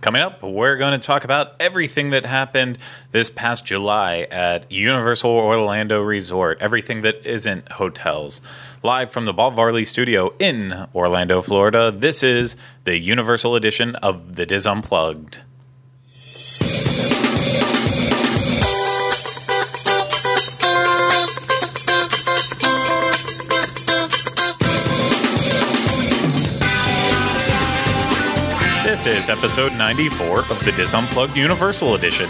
Coming up, we're going to talk about everything that happened this past July at Universal Orlando Resort. Everything that isn't hotels. Live from the Bob Varley studio in Orlando, Florida, this is the Universal edition of The Diz Unplugged. This is episode 94 of the Diz Unplugged Universal Edition.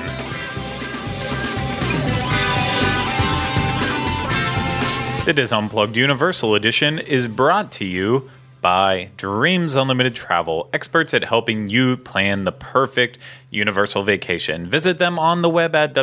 The Diz Unplugged Universal Edition is brought to you by Dreams Unlimited Travel, experts at helping you plan the perfect Universal vacation. Visit them on the web at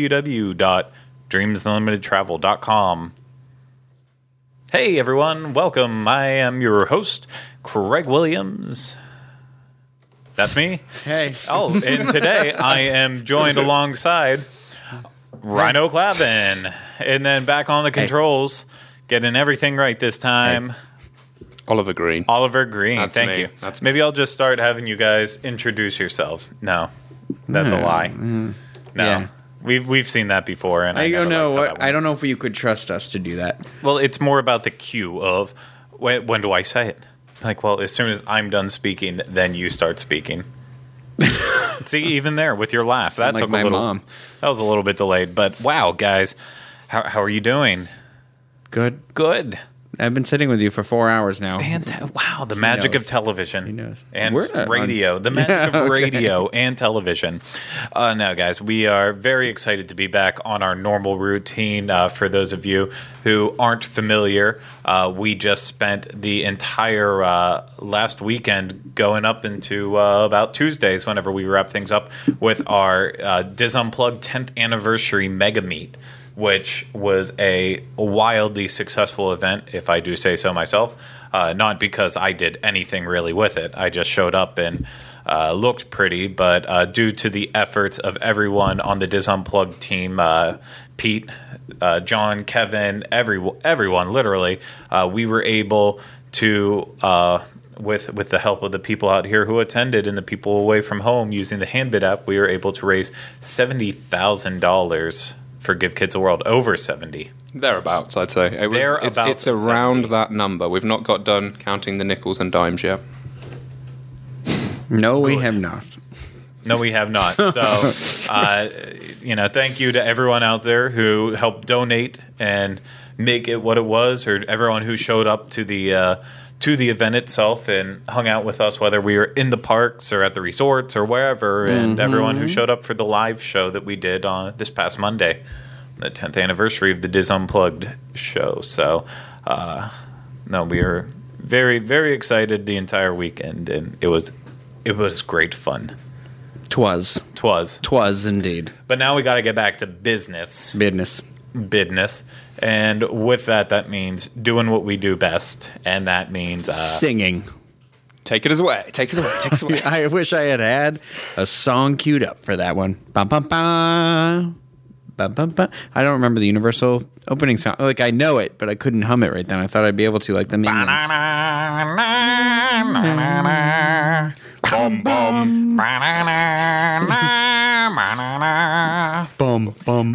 www.dreamsunlimitedtravel.com. Hey everyone, welcome. I am your host, Craig Williams. That's me. Hey. Oh, and today I am joined alongside Rhino Clavin. And then back on the controls, getting everything right this time. Hey. Oliver Green. That's Thank me. you. That's Maybe I'll just start having you guys introduce yourselves. No, that's a lie. No, Yeah. we've seen that before, and I don't know never liked how that what. I don't know if you could trust us to do that. Well, it's more about the cue of when do I say it? Like, well, as soon as I'm done speaking, then you start speaking. See, even there with your laugh, that like took my a little. mom. That was a little bit delayed, but wow, guys, how are you doing? Good. Good. I've been sitting with you for 4 hours now. Wow, the magic of knows? television. He knows. And We're not radio. on- The magic Yeah, of okay. radio and television. No, guys, we are very excited to be back on our normal routine. For those of you who aren't familiar, we just spent the entire last weekend going up into about Tuesdays, whenever we wrap things up, with our Diz Unplugged 10th anniversary mega meet, which was a wildly successful event, if I do say so myself. Not because I did anything really with it. I just showed up and looked pretty, but due to the efforts of everyone on the Diz Unplugged team, Pete, John, Kevin, everyone, literally, we were able to... With the help of the people out here who attended and the people away from home using the Handbid app, we were able to raise $70,000 for Give Kids a World. Over 70. Thereabouts, I'd say. It's around 70. that number. We've not got done counting the nickels and dimes yet. No, we have not. No, we have not. So, thank you to everyone out there who helped donate and make it what it was, or everyone who showed up to the event itself and hung out with us, whether we were in the parks or at the resorts or wherever, and everyone who showed up for the live show that we did on this past Monday, the 10th anniversary of the Diz Unplugged show. So, we were very, very excited the entire weekend, and it was great fun. Twas indeed. But now we got to get back to business. Business. And with that means doing what we do best, and that means Singing. Take us away. I wish I had a song queued up for that one. Bum, bum, bum. Bum, bum, bum. I don't remember the Universal opening song. Like, I know it, but I couldn't hum it right then. I thought I'd be able to, like the Minions. Bum, bum. Bum, bum.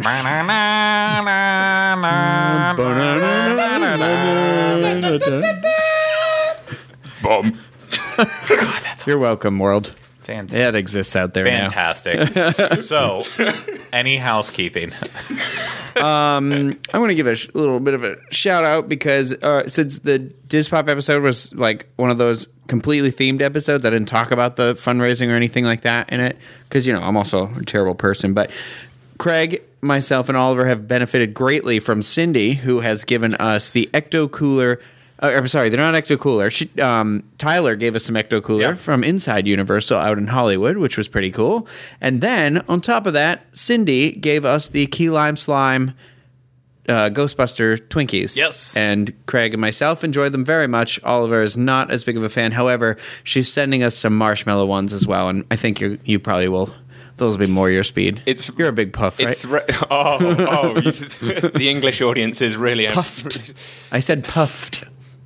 Bomb. You're welcome, world. Fantastic. It exists out there now. Fantastic. So, any housekeeping? I want to give a little bit of a shout out because since the Diz Pop episode was like one of those completely themed episodes, I didn't talk about the fundraising or anything like that in it because, I'm also a terrible person. But Craig, myself, and Oliver have benefited greatly from Cindy, who has given us the Ecto Cooler. I'm sorry, they're not Ecto Cooler. Tyler gave us some Ecto Cooler from Inside Universal out in Hollywood, which was pretty cool. And then, on top of that, Cindy gave us the Key Lime Slime Ghostbuster Twinkies. Yes. And Craig and myself enjoyed them very much. Oliver is not as big of a fan. However, she's sending us some marshmallow ones as well, and I think you probably will. Those will be more your speed. You're a big puff, right? The English audience is really puffed. I said puffed.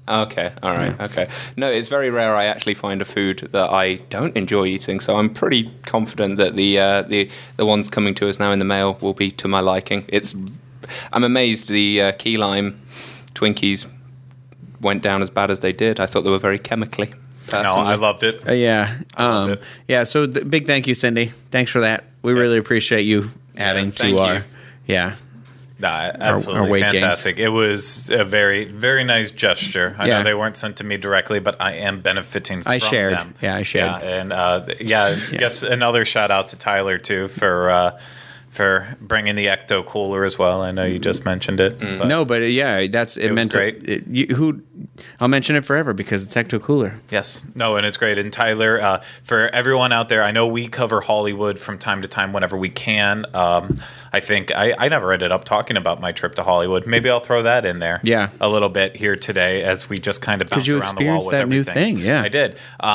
Okay, all right, okay. No, it's very rare I actually find a food that I don't enjoy eating, so I'm pretty confident that the ones coming to us now in the mail will be to my liking. I'm amazed the key lime Twinkies went down as bad as they did. I thought they were very chemically. Personally. No, I loved it. Yeah. I loved it. Yeah, so big thank you, Cindy. Thanks for that. We really appreciate you adding thank to you. our... Yeah. Absolutely our weight gains. fantastic. It was a very, very nice gesture. I Yeah. know they weren't sent to me directly, but I am benefiting from I shared. them. Yeah, I shared. Yeah, and I guess another shout out to Tyler too for bringing the Ecto Cooler as well. I know you just mentioned it. But No, but it was meant great. I'll mention it forever because it's Ecto Cooler. Yes. No, and it's great. And Tyler, for everyone out there, I know we cover Hollywood from time to time whenever we can. I think I never ended up talking about my trip to Hollywood. Maybe I'll throw that in there a little bit here today as we just kind of bounce you around the wall experienced with that new everything. thing, yeah. I did.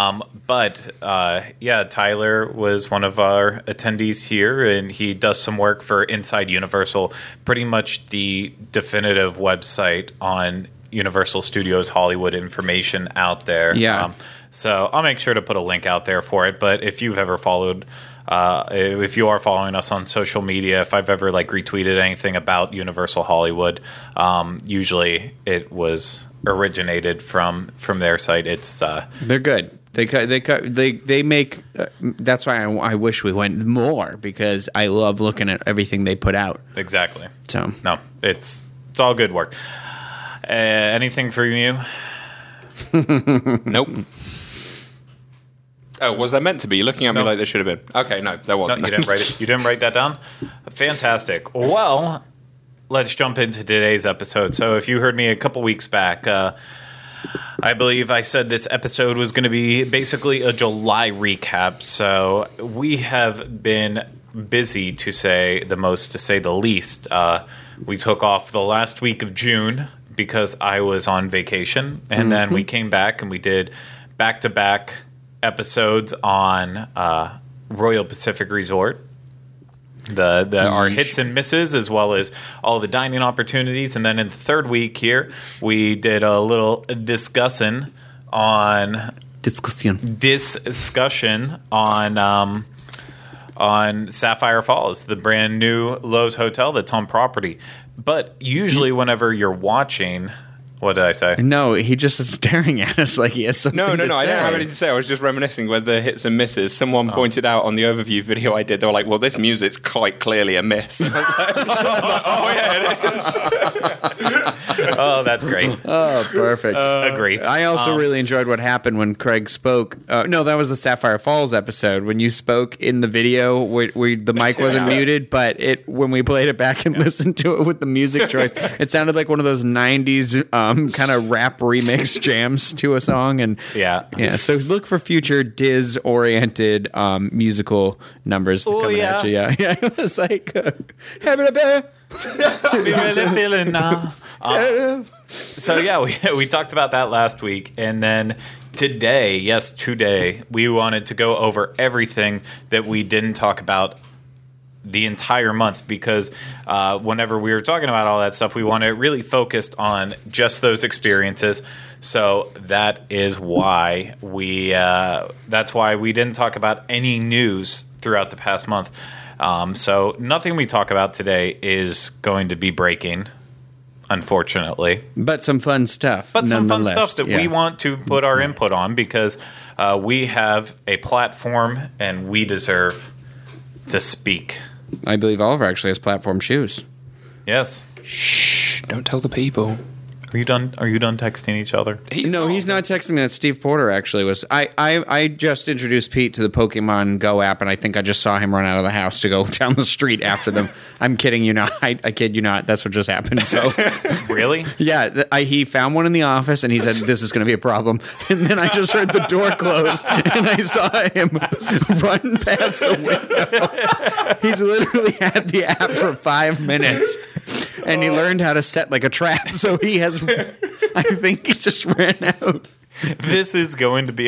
But Tyler was one of our attendees here, and he does some work for Inside Universal, pretty much the definitive website on Universal Studios Hollywood information out there. Yeah. So I'll make sure to put a link out there for it. But if you've ever followed, if you are following us on social media, if I've ever retweeted anything about Universal Hollywood, usually it was originated from their site. It's They're good. They make. That's why I wish we went more because I love looking at everything they put out. exactly. So No, it's all good work. Anything for you? Nope. Oh, was that meant to be? You're looking at me No. like there should have been. Okay, no, there No, wasn't. you didn't write it. You didn't write that down? Fantastic. Well, let's jump into today's episode. So if you heard me a couple weeks back, I believe I said this episode was going to be basically a July recap. So we have been busy, to say the least. We took off the last week of June because I was on vacation, and then we came back and we did back-to-back episodes on Royal Pacific Resort. Our hits and misses, as well as all the dining opportunities. And then in the third week here, we did a little discussion on Sapphire Falls, the brand new Lowe's hotel that's on property. But usually whenever you're watching... What did I say? No, he just is staring at us like he has something No, to I say. don't have anything to say. I was just reminiscing with the hits and misses. Someone pointed out on the overview video I did, they were like, well, this music's quite clearly a miss. And I was like, oh, yeah, it is. Oh, that's great. Oh, perfect. Agree. I also really enjoyed what happened when Craig spoke. No, that was the Sapphire Falls episode when you spoke in the video where the mic wasn't muted, but when we played it back and listened to it with the music choice, it sounded like one of those 90s kind of rap remix jams to a song. And yeah. So look for future Diz-oriented musical numbers coming at you. Yeah. It was like, having a bear. Be really feeling now. So yeah, we talked about that last week, and then today, we wanted to go over everything that we didn't talk about the entire month, because whenever we were talking about all that stuff, we wanted really focused on just those experiences. So that is why we didn't talk about any news throughout the past month. So nothing we talk about today is going to be breaking, unfortunately. But some fun stuff. But some fun stuff that yeah. we want to put our input on, because we have a platform and we deserve to speak. I believe Oliver actually has platform shoes. Yes. Shh, don't tell the people. Are you done texting each other? He's not texting me. That Steve Porter actually was. I just introduced Pete to the Pokemon Go app, and I think I just saw him run out of the house to go down the street after them. I'm kidding you not. I kid you not. That's what just happened. So Really? yeah, he found one in the office, and he said, this is going to be a problem. And then I just heard the door close, and I saw him run past the window. He's literally had the app for 5 minutes, and he learned how to set like a trap. So he has, I think he just ran out. This is going to be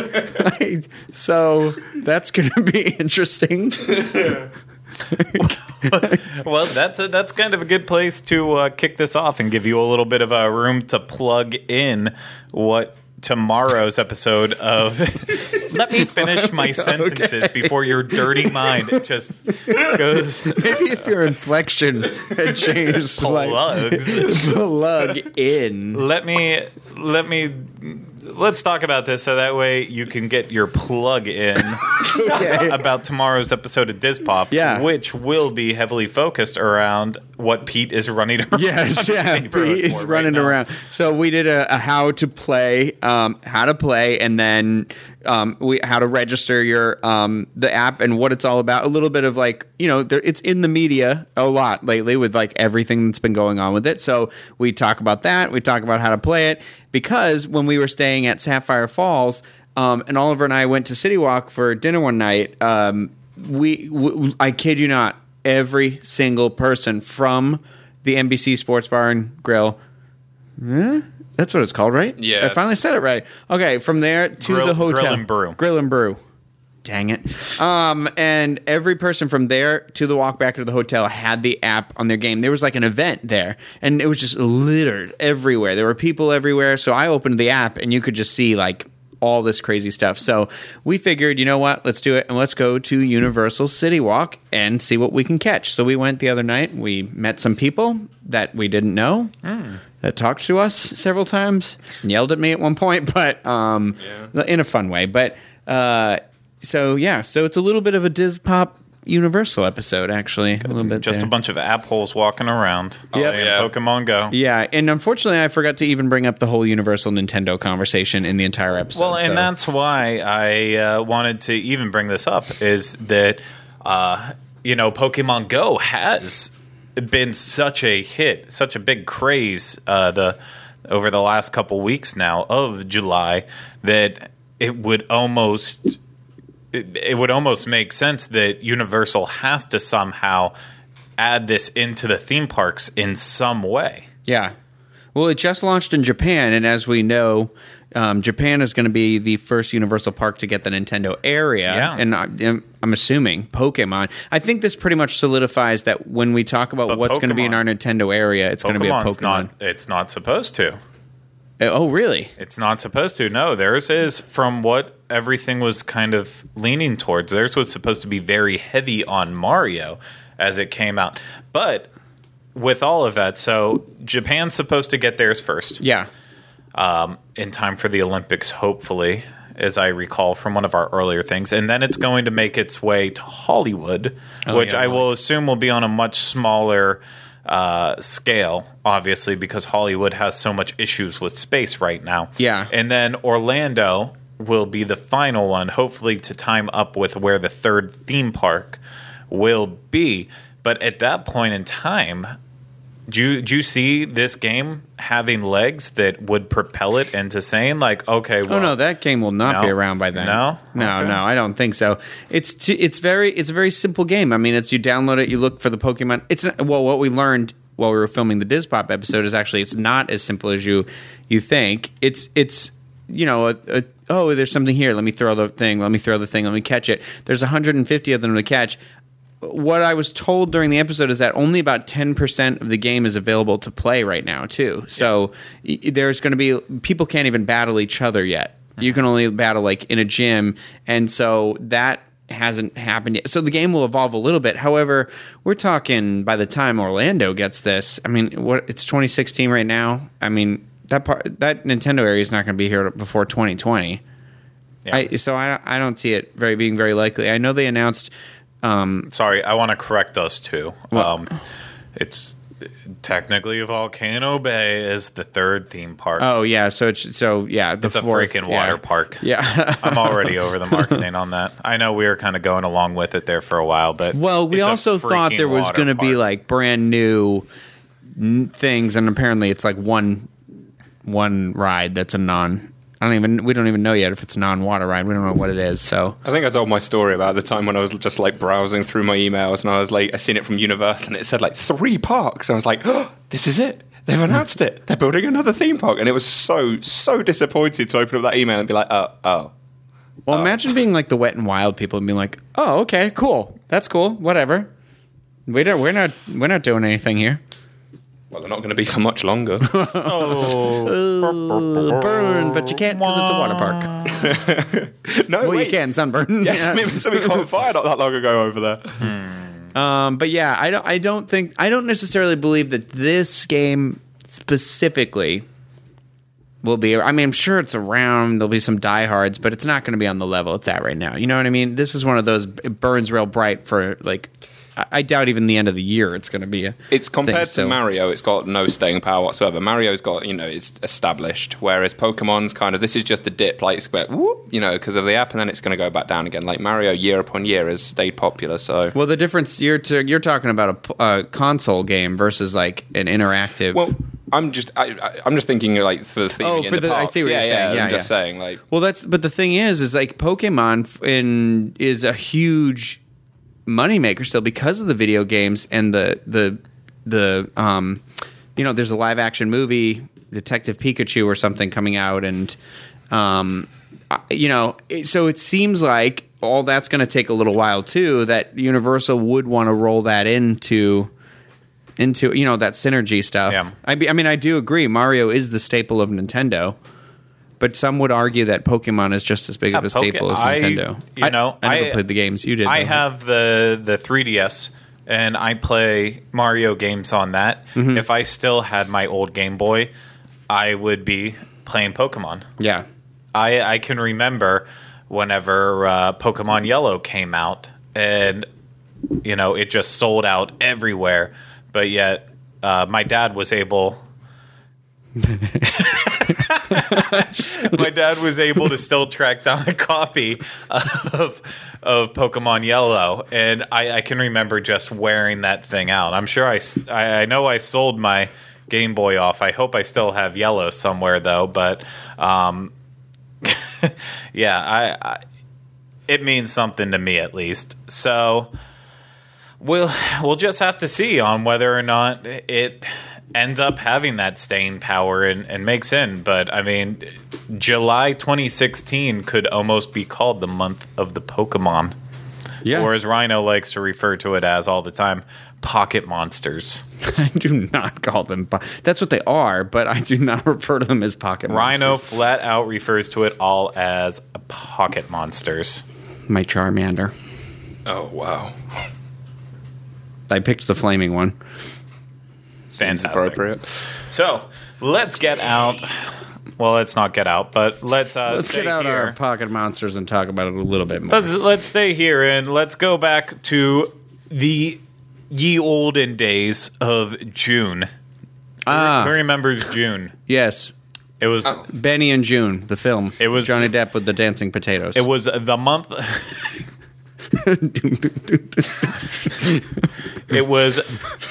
So that's going to be interesting. Well, that's kind of a good place to kick this off and give you a little bit of a room to plug in what tomorrow's episode of let me finish my sentences before your dirty mind just goes. Maybe if your inflection had changed, Plugs. plug in. Let's talk about this so that way you can get your plug in about tomorrow's episode of Dispop, which will be heavily focused around what Pete is running around. Yes, yeah, Pete is running around. So we did a how to play, and then how to register your the app and what it's all about. A little bit of it's in the media a lot lately with like everything that's been going on with it. So we talk about that. We talk about how to play it because when we were staying at Sapphire Falls, and Oliver and I went to City Walk for dinner one night. I kid you not, every single person from the NBC Sports Bar and Grill. That's what it's called, right? Yeah. I finally said it right. Okay, from there to the hotel. Grill and Brew. Dang it. And every person from there to the walk back to the hotel had the app on their game. There was like an event there, and it was just littered everywhere. There were people everywhere. So I opened the app, and you could just see like all this crazy stuff. So we figured, you know what? Let's do it, and let's go to Universal City Walk and see what we can catch. So we went the other night. We met some people that we didn't know that talked to us several times and yelled at me at one point, but in a fun way. But so it's a little bit of a Dispop Universal episode, actually. A little bit just there. A bunch of app holes walking around. Pokemon Go. Yeah, and unfortunately, I forgot to even bring up the whole Universal Nintendo conversation in the entire episode. Well, and that's why I wanted to even bring this up, is that, Pokemon Go has been such a hit, such a big craze over the last couple weeks now of July that it would almost make sense that Universal has to somehow add this into the theme parks in some way. Yeah. Well, it just launched in Japan, and as we know, Japan is going to be the first Universal park to get the Nintendo area, and I'm assuming Pokemon. I think this pretty much solidifies that when we talk about what's going to be in our Nintendo area, it's going to be a Pokemon. It's not supposed to. Oh, really? It's not supposed to. No, theirs is, from what everything was kind of leaning towards. Theirs was supposed to be very heavy on Mario as it came out. But with all of that, so Japan's supposed to get theirs first. Yeah. In time for the Olympics, hopefully, as I recall from one of our earlier things. And then it's going to make its way to Hollywood, which I will assume will be on a much smaller scale, obviously, because Hollywood has so much issues with space right now. Yeah. And then Orlando will be the final one, hopefully to time up with where the third theme park will be. But at that point in time, do you see this game having legs that would propel it into saying, like, okay, well... Oh, no, that game will not be around by then. No? No, I don't think so. It's a very simple game. I mean, it's you download it, you look for the Pokemon. What we learned while we were filming the Dispop episode is actually it's not as simple as you think. It's there's something here. Let me throw the thing. Let me catch it. There's 150 of them to catch. What I was told during the episode is that only about 10% of the game is available to play right now, too. So there's going to be... People can't even battle each other yet. You can only battle, like, in a gym. And so that hasn't happened yet. So the game will evolve a little bit. However, we're talking by the time Orlando gets this... I mean, it's 2016 right now. I mean, that Nintendo area is not going to be here before 2020. Yeah. I don't see it being very likely. I know they announced... Sorry, I want to correct us too. It's technically Volcano Bay is the third theme park. Oh yeah, it's a freaking water park. Yeah, I'm already over the marketing on that. I know we were kind of going along with it there for a while, but we also thought there was going to be like brand new things, and apparently it's like one ride that's a non. We don't even know yet if it's a non-water ride. We don't know what it is. So I think I told my story about the time when I was just like browsing through my emails and I seen it from Universal and it said like 3 parks. And I was like, oh, this is it. They've announced it. They're building another theme park. And it was so disappointed to open up that email and be like, oh. Well, imagine being like the Wet and Wild people and being like, oh, okay, cool. That's cool. Whatever. We're not doing anything here. Well, they're not going to be for much longer. Burn, but you can't because it's a water park. No, Well, wait. you can sunburn. Yes, Yeah. maybe somebody caught fire not that long ago over there. But yeah, I don't necessarily believe that this game specifically will be. I mean, I'm sure it's around. There'll be some diehards, but it's not going to be on the level it's at right now. You know what I mean? This is one of those. It burns real bright for like. I doubt even the end of the year it's going to be a. It's compared thing, to so. Mario, it's got no staying power whatsoever. Mario's got, it's established, whereas Pokemon's kind of, this is just the dip, like, it's like, whoop, because of the app, and then it's going to go back down again. Like Mario, year upon year, has stayed popular, so. Well, the difference you're talking about a console game versus like an interactive. Well, I'm just thinking like for the theming in the I parks. see what you're saying. Yeah, I'm just saying like. Well, but the thing is like Pokemon is a huge moneymaker still because of the video games and the there's a live action movie, Detective Pikachu or something coming out, and so it seems like all that's going to take a little while too. That Universal would want to roll that into that synergy stuff. Yeah. I mean, I do agree. Mario is the staple of Nintendo. But some would argue that Pokemon is just as big of a staple as Nintendo. I never played the games you did. I have the 3DS, and I play Mario games on that. Mm-hmm. If I still had my old Game Boy, I would be playing Pokemon. Yeah. I can remember whenever Pokemon Yellow came out, and it just sold out everywhere. But yet, my dad was able. My dad was able to still track down a copy of Pokemon Yellow, and I can remember just wearing that thing out. I'm sure I know I sold my Game Boy off. I hope I still have Yellow somewhere though. But yeah, it means something to me at least. So we'll just have to see on whether or not it ends up having that staying power and makes in. But I mean, July 2016 could almost be called the month of the Pokemon. Yeah. Or as Rhino likes to refer to it as all the time, pocket monsters. I do not call them. That's what they are, but I do not refer to them as pocket Rhino monsters. flat out refers to it all as pocket monsters. My Charmander. Oh wow. I picked the flaming one. Seems Fantastic. appropriate. So let's get out. Well, let's not get out, but let's Let's stay get out here. our pocket monsters and talk about it a little bit more. Let's stay here and let's go back to the ye olden days of June. Who remembers June? Yes. It was Benny and June, the film. It was- Johnny Depp with the dancing potatoes. it was the month. It was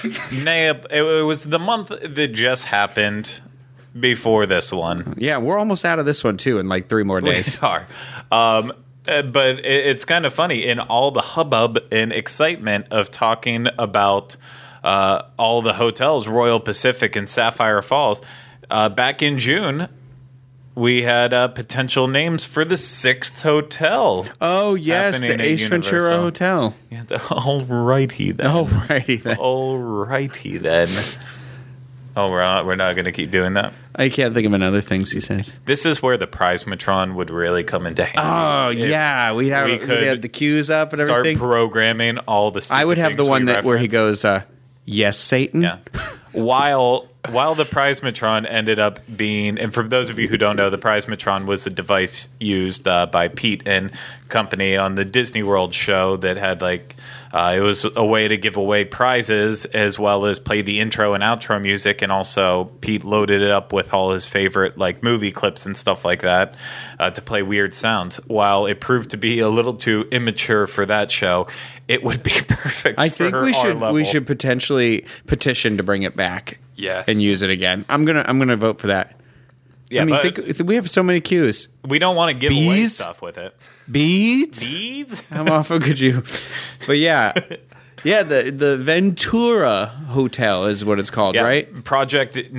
the month that just happened before this one. Yeah, we're almost out of this one, too, in like 3 more days. We are. But it's kind of funny in all the hubbub and excitement of talking about all the hotels, Royal Pacific and Sapphire Falls. Back in June, we had potential names for the 6th hotel. Oh, yes, happening the at Ace Ventura Universal. Hotel. Yeah, alrighty then. Alrighty then. Alrighty then. Oh, we're not going to keep doing that. I can't think of another things he says. This is where the Prizematron would really come into handy. Oh, If yeah. We could had the cues up and start everything. programming all the I would have the things one we where he reference. goes, yes, Satan. Yeah. While the Prizematron ended up being, and for those of you who don't know, the Prizematron was a device used by Pete and company on the Disney World show that had it was a way to give away prizes as well as play the intro and outro music, and also Pete loaded it up with all his favorite movie clips and stuff like that to play weird sounds. While it proved to be a little too immature for that show, it would be perfect. I think for we our level. should potentially petition to bring it back. Yes. And use it again. I'm gonna vote for that. Yeah, I mean, but we have so many cues. we don't want to give away Bees? stuff with it. Beads? Bees? How often could you? But yeah, the Ventura Hotel is what it's called, Yeah, right? Project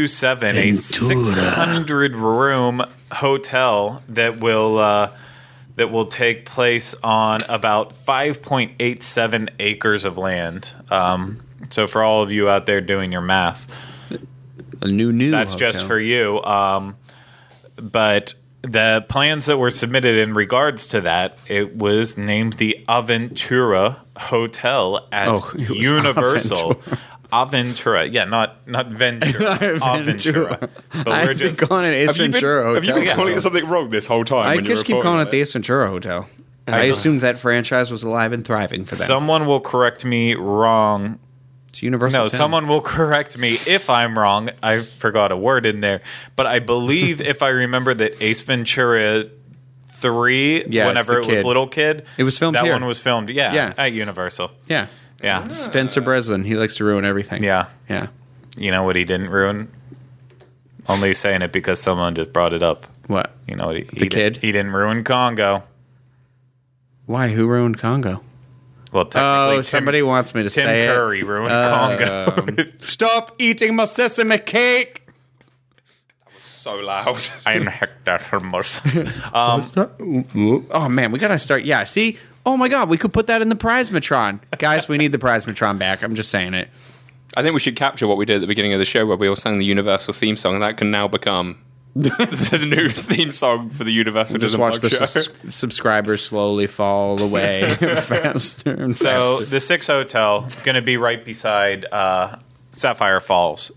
927, a Ventura. 600-room hotel that will that will take place on about 5.87 acres of land. So for all of you out there doing your math, A new that's hotel. just for you. But the plans that were submitted in regards to that, it was named the Aventura Hotel at Oh, it was Universal. Aventura. Yeah, not Ventura. Aventura. But I've been calling it Ace Ventura Hotel. Have you been calling it something wrong this whole time? I when you were just keep reporting calling it the Ace Ventura Hotel. I assumed that franchise was alive and thriving for them. Someone will correct me wrong. It's Universal. No, Town. someone will correct me if I'm wrong. I forgot a word in there. But I believe, if I remember, that Ace Ventura 3, Yeah, whenever it's it the was kid. little kid, It was filmed that here. one was filmed, Yeah. at Universal. Yeah. Yeah. Spencer Breslin. He likes to ruin everything. Yeah. Yeah. You know what he didn't ruin? Only saying it because someone just brought it up. What? You know what The kid? He didn't ruin Congo. Why? Who ruined Congo? Well, technically, Oh, somebody wants me to Tim say Curry ruined Congo. Stop eating my sesame cake. So loud. I'm Hector Hermoso. Oh man, we gotta start. Yeah, see. Oh my god, we could put that in the Prizematron, guys. We need the Prizematron back. I'm just saying it. I think we should capture what we did at the beginning of the show where we all sang the Universal theme song, and that can now become the new theme song for the Universal Just Doesn't watch Bug the show. subscribers slowly fall away faster and So faster. the 6 Hotel going to be right beside Sapphire Falls.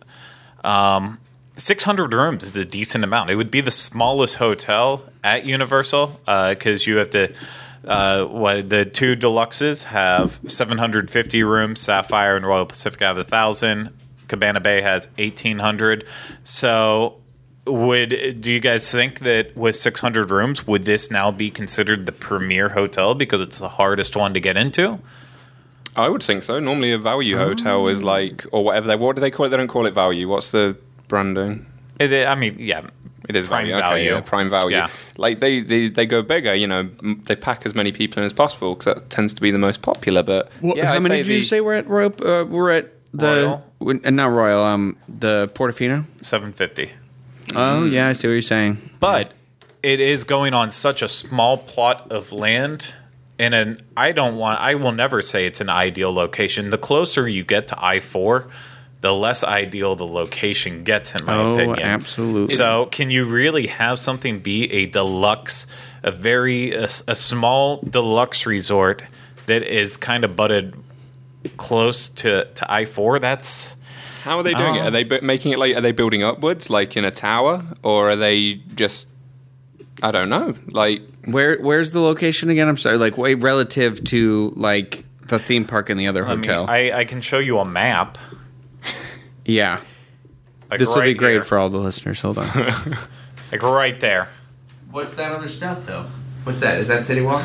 600 rooms is a decent amount. It would be the smallest hotel at Universal because you have to. The 2 deluxes have 750 rooms. Sapphire and Royal Pacific have 1,000. Cabana Bay has 1,800. So, do you guys think that with 600 rooms, would this now be considered the premier hotel because it's the hardest one to get into? I would think so. Normally a value hotel is like, or whatever what do they call it? They don't call it value. What's the branding? I mean, yeah. It is Prime value. Okay, value. yeah, prime value. Yeah. Like they go bigger, you know, they pack as many people in as possible because that tends to be the most popular. But yeah, how I'd many say did you say we're at Royal? We're at the not Royal. The Portofino. 750. Oh yeah, I see what you're saying. But it is going on such a small plot of land. And I will never say it's an ideal location. The closer you get to I-4, the less ideal the location gets, in my opinion. Oh, absolutely. So, can you really have something be a deluxe, a small deluxe resort that is kind of butted close to I-4? That's How are they doing it? Are they making it like? Are they building upwards, like in a tower, or are they just? I don't know. Like, Where's the location again? I'm sorry. Like, way relative to like the theme park and the other hotel. I can show you a map. Yeah, Like this will be right great here. for all the listeners. Hold on. Like right there. What's that other stuff though? What's that? Is that City Walk?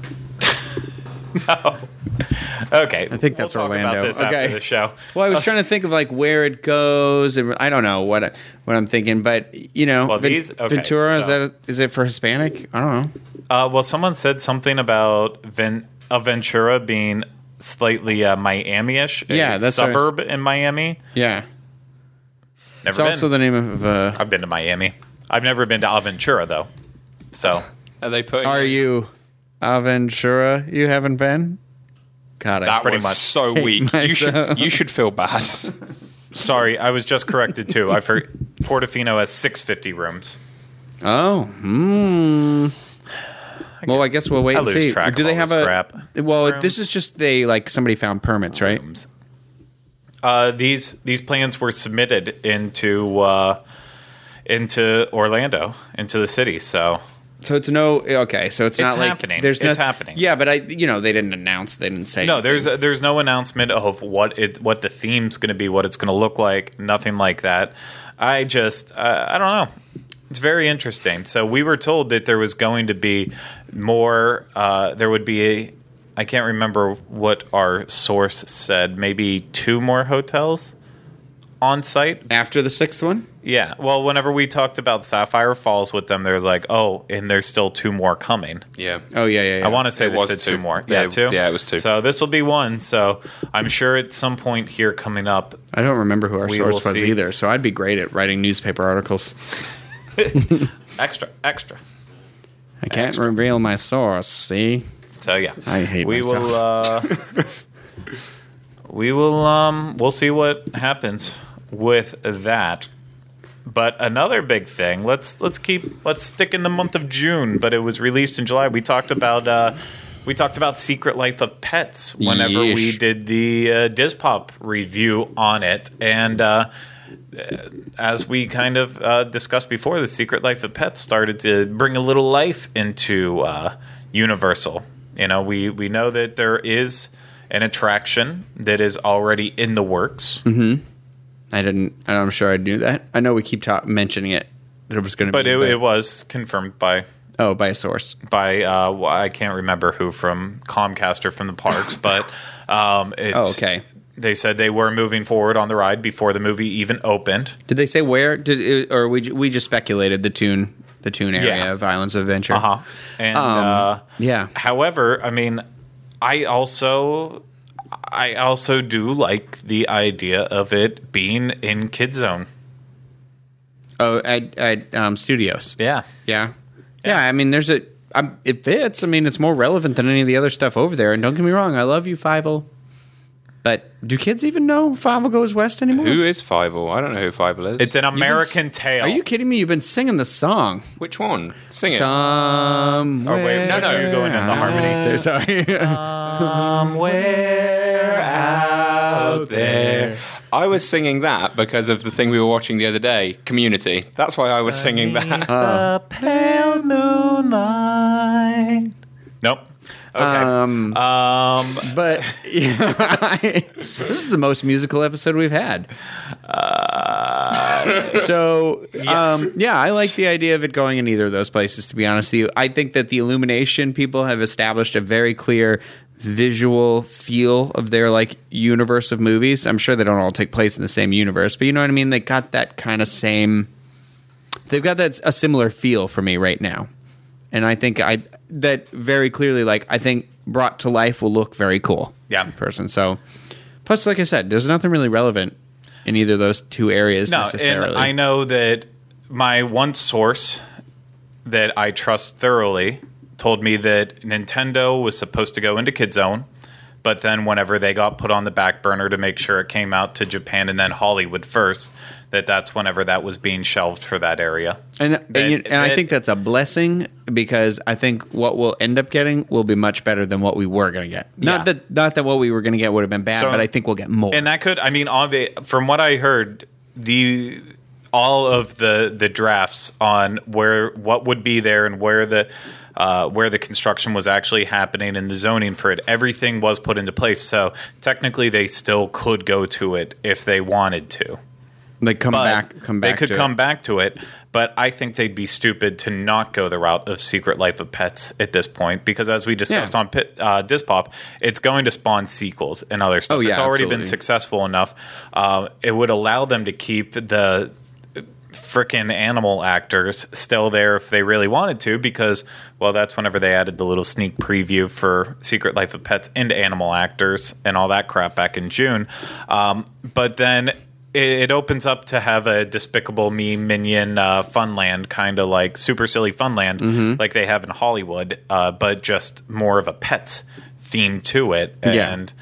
No. Okay. I think that's we'll talk Orlando. about this Okay. after the show. Well, I was trying to think of like where it goes, and I don't know what I'm thinking, but you know, Well, okay, Ventura so- is it for Hispanic? I don't know. Well, someone said something about Ventura being slightly Miami-ish. Yeah, that's what I was- suburb in Miami. Yeah, Never it's been. also the name of. I've been to Miami. I've never been to Aventura though. So are they putting? Are you Aventura? You haven't been? God, That pretty was much so hate weak. myself. You should feel bad. sorry, I was just corrected too. I've heard Portofino has 650 rooms. Oh, well, I guess we'll wait I and lose see. track Do of they all have this a? crap. Well, Rooms. this is just somebody found permits, right? Rooms. These plans were submitted into Orlando, into the city. So So it's okay. So it's not like happening. there's It's no- happening. Yeah, but they didn't announce. They didn't say. no, anything. there's no announcement of what the theme's going to be, what it's going to look like, nothing like that. I just I don't know. It's very interesting. So we were told that there was going to be more. There would be I can't remember what our source said. Maybe 2 more hotels on site. after the 6th one. Yeah. Well, whenever we talked about Sapphire Falls with them, there's like, oh, and there's still 2 more coming. Yeah. Oh yeah. I want to say It they was said 2 2. more. Yeah, 2? yeah, it was 2. So this will be 1. So I'm sure at some point here coming up. I don't remember who our We source will was see. either. So I'd be great at writing newspaper articles. Extra. I can't reveal my source. See, So yeah, I hate we myself. We'll see what happens with that. But another big thing, let's stick in the month of June, but it was released in July. We talked about Secret Life of Pets whenever we did the Dispop review on it, and as we kind of discussed before, the Secret Life of Pets started to bring a little life into Universal. You know, we know that there is an attraction that is already in the works. Mm-hmm. I'm sure I knew that. I know we keep mentioning it, that it was going to be. But it was confirmed by a source. By, I can't remember who from Comcast or from the parks, but okay. They said they were moving forward on the ride before the movie even opened. Did they say where? Or we just speculated the Toon area of Islands of Adventure? Uh-huh. And, yeah. However, I mean, I also do like the idea of it being in Kid Zone. Oh, at Studios. Yeah. Yeah. I mean, it fits. I mean, it's more relevant than any of the other stuff over there. And don't get me wrong, I love you, Fievel. But do kids even know Fievel Goes West anymore? Who is Fievel? I don't know who Fievel is. It's an American Tale. Are you kidding me? You've been singing the song. Which one? Sing it. Somewhere. Oh, wait, no, you're going into harmony. Sorry. Somewhere out there. I was singing that because of the thing we were watching the other day, Community. That's why I was singing that. The pale moonlight. Nope. Okay. But this is the most musical episode we've had. I like the idea of it going in either of those places, to be honest with you. I think that the Illumination people have established a very clear visual feel of their universe of movies. I'm sure they don't all take place in the same universe, but you know what I mean? They got that kind of same... They've got a similar feel for me right now. And I think that very clearly, I think brought to life will look very cool. Yeah. In person. So, plus, like I said, there's nothing really relevant in either of those two areas necessarily. And I know that my one source that I trust thoroughly told me that Nintendo was supposed to go into Kid Zone, but then whenever they got put on the back burner to make sure it came out to Japan and then Hollywood first, that's whenever that was being shelved for that area. And I think that's a blessing, because I think what we'll end up getting will be much better than what we were going to get. Not that what we were going to get would have been bad, but I think we'll get more. And that could, I mean, from what I heard, all of the drafts on what would be there and where the construction was actually happening and the zoning for it, everything was put into place. So technically, they still could go to it if they wanted to. They come back. They could come back to it, but I think they'd be stupid to not go the route of Secret Life of Pets at this point, because as we discussed on Dispop, it's going to spawn sequels and other stuff. It's already been successful enough. It would allow them to keep the frickin' animal actors still there if they really wanted to, because, well, that's whenever they added the little sneak preview for Secret Life of Pets into animal actors and all that crap back in June. But then it opens up to have a Despicable Me Minion Funland, kind of like Super Silly Funland, like they have in Hollywood, but just more of a pets theme to it. And,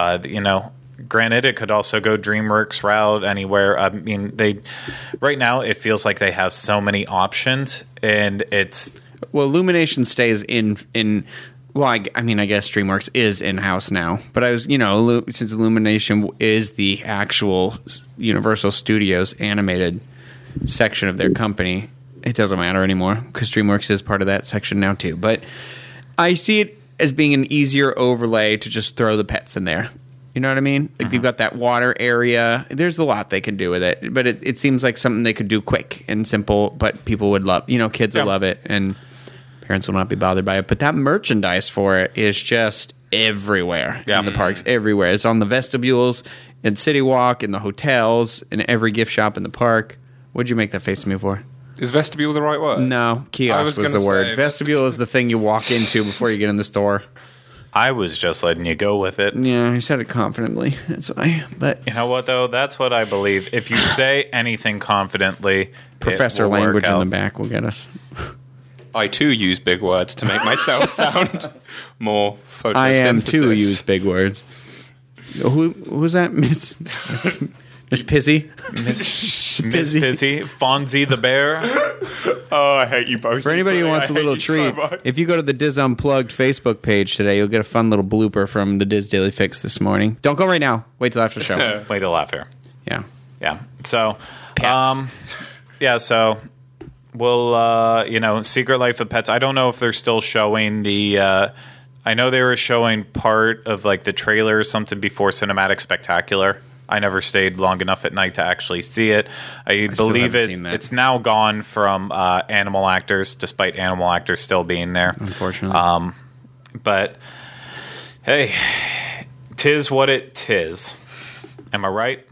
granted, it could also go DreamWorks route anywhere. I mean, right now it feels like they have so many options, and it's... Well, Illumination stays in well, I guess DreamWorks is in-house now. But since Illumination is the actual Universal Studios animated section of their company, it doesn't matter anymore, because DreamWorks is part of that section now too. But I see it as being an easier overlay to just throw the pets in there. You know what I mean? You've got that water area. There's a lot they can do with it. But it seems like something they could do quick and simple, but people would love. Kids will love it, and parents will not be bothered by it. But that merchandise for it is just everywhere in the parks, everywhere. It's on the vestibules, in City Walk, in the hotels, in every gift shop in the park. What'd you make that face at me for? Is vestibule the right word? No, kiosk was the word. Vestibule is the thing you walk into before you get in the store. I was just letting you go with it. Yeah, I said it confidently. That's why. But you know what, though? That's what I believe. If you say anything confidently, Professor Language in the back will get us. I too use big words to make myself sound more photosynthesis. I am too use big words. Who's that? Miss Pizzy? Miss Pizzy, Fonzie the Bear. Oh, I hate you both. For anybody who wants a little treat, if you go to the Diz Unplugged Facebook page today, you'll get a fun little blooper from the Diz Daily Fix this morning. Don't go right now. Wait till after the show. Wait till after. Yeah. Yeah. So, Pets. so we'll, Secret Life of Pets. I don't know if they're still showing the, I know they were showing part of like the trailer or something before Cinematic Spectacular. I never stayed long enough at night to actually see it. I believe it's now gone from Animal Actors, despite Animal Actors still being there. Unfortunately. But, hey, 'tis what it 'tis. Am I right?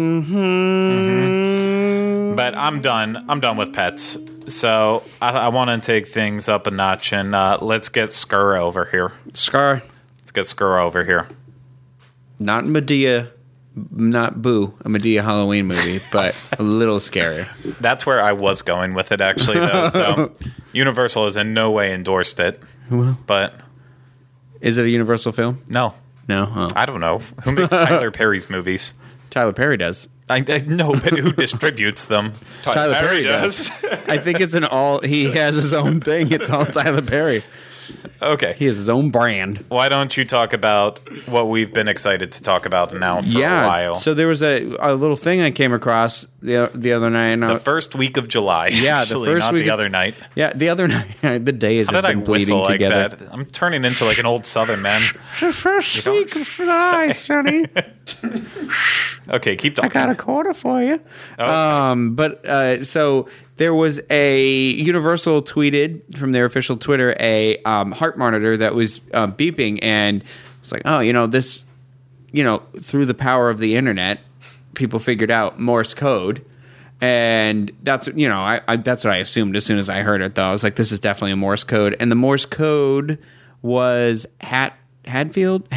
Mm-hmm. But I'm done. I'm done with pets. So I want to take things up a notch, and let's get Skur over here. Scar. Let's get Skur over here. Not Medea. Not Boo, a Medea Halloween movie, but a little scarier. That's where I was going with it, actually, though. So Universal has in no way endorsed it. But is it a Universal film? No. No? Oh. I don't know. Who makes Tyler Perry's movies? Tyler Perry does. I know, but who distributes them? Tyler Perry does. I think it's he has his own thing. It's all Tyler Perry. Okay. He has his own brand. Why don't you talk about what we've been excited to talk about now for a while? So there was a little thing I came across the other night. The first week of July. Yeah, actually, the first not week. The other night. Yeah, the other night. The days have been bleeding like together. That? I'm turning into like an old Southern man. The first week of July, Sonny. Okay, keep talking. I got a quarter for you. Okay. So there was a Universal tweeted from their official Twitter a heart monitor that was beeping, and it's like, this, through the power of the internet, people figured out Morse code, and that's that's what I assumed as soon as I heard it. Though I was like, this is definitely a Morse code, and the Morse code was Haddonfield.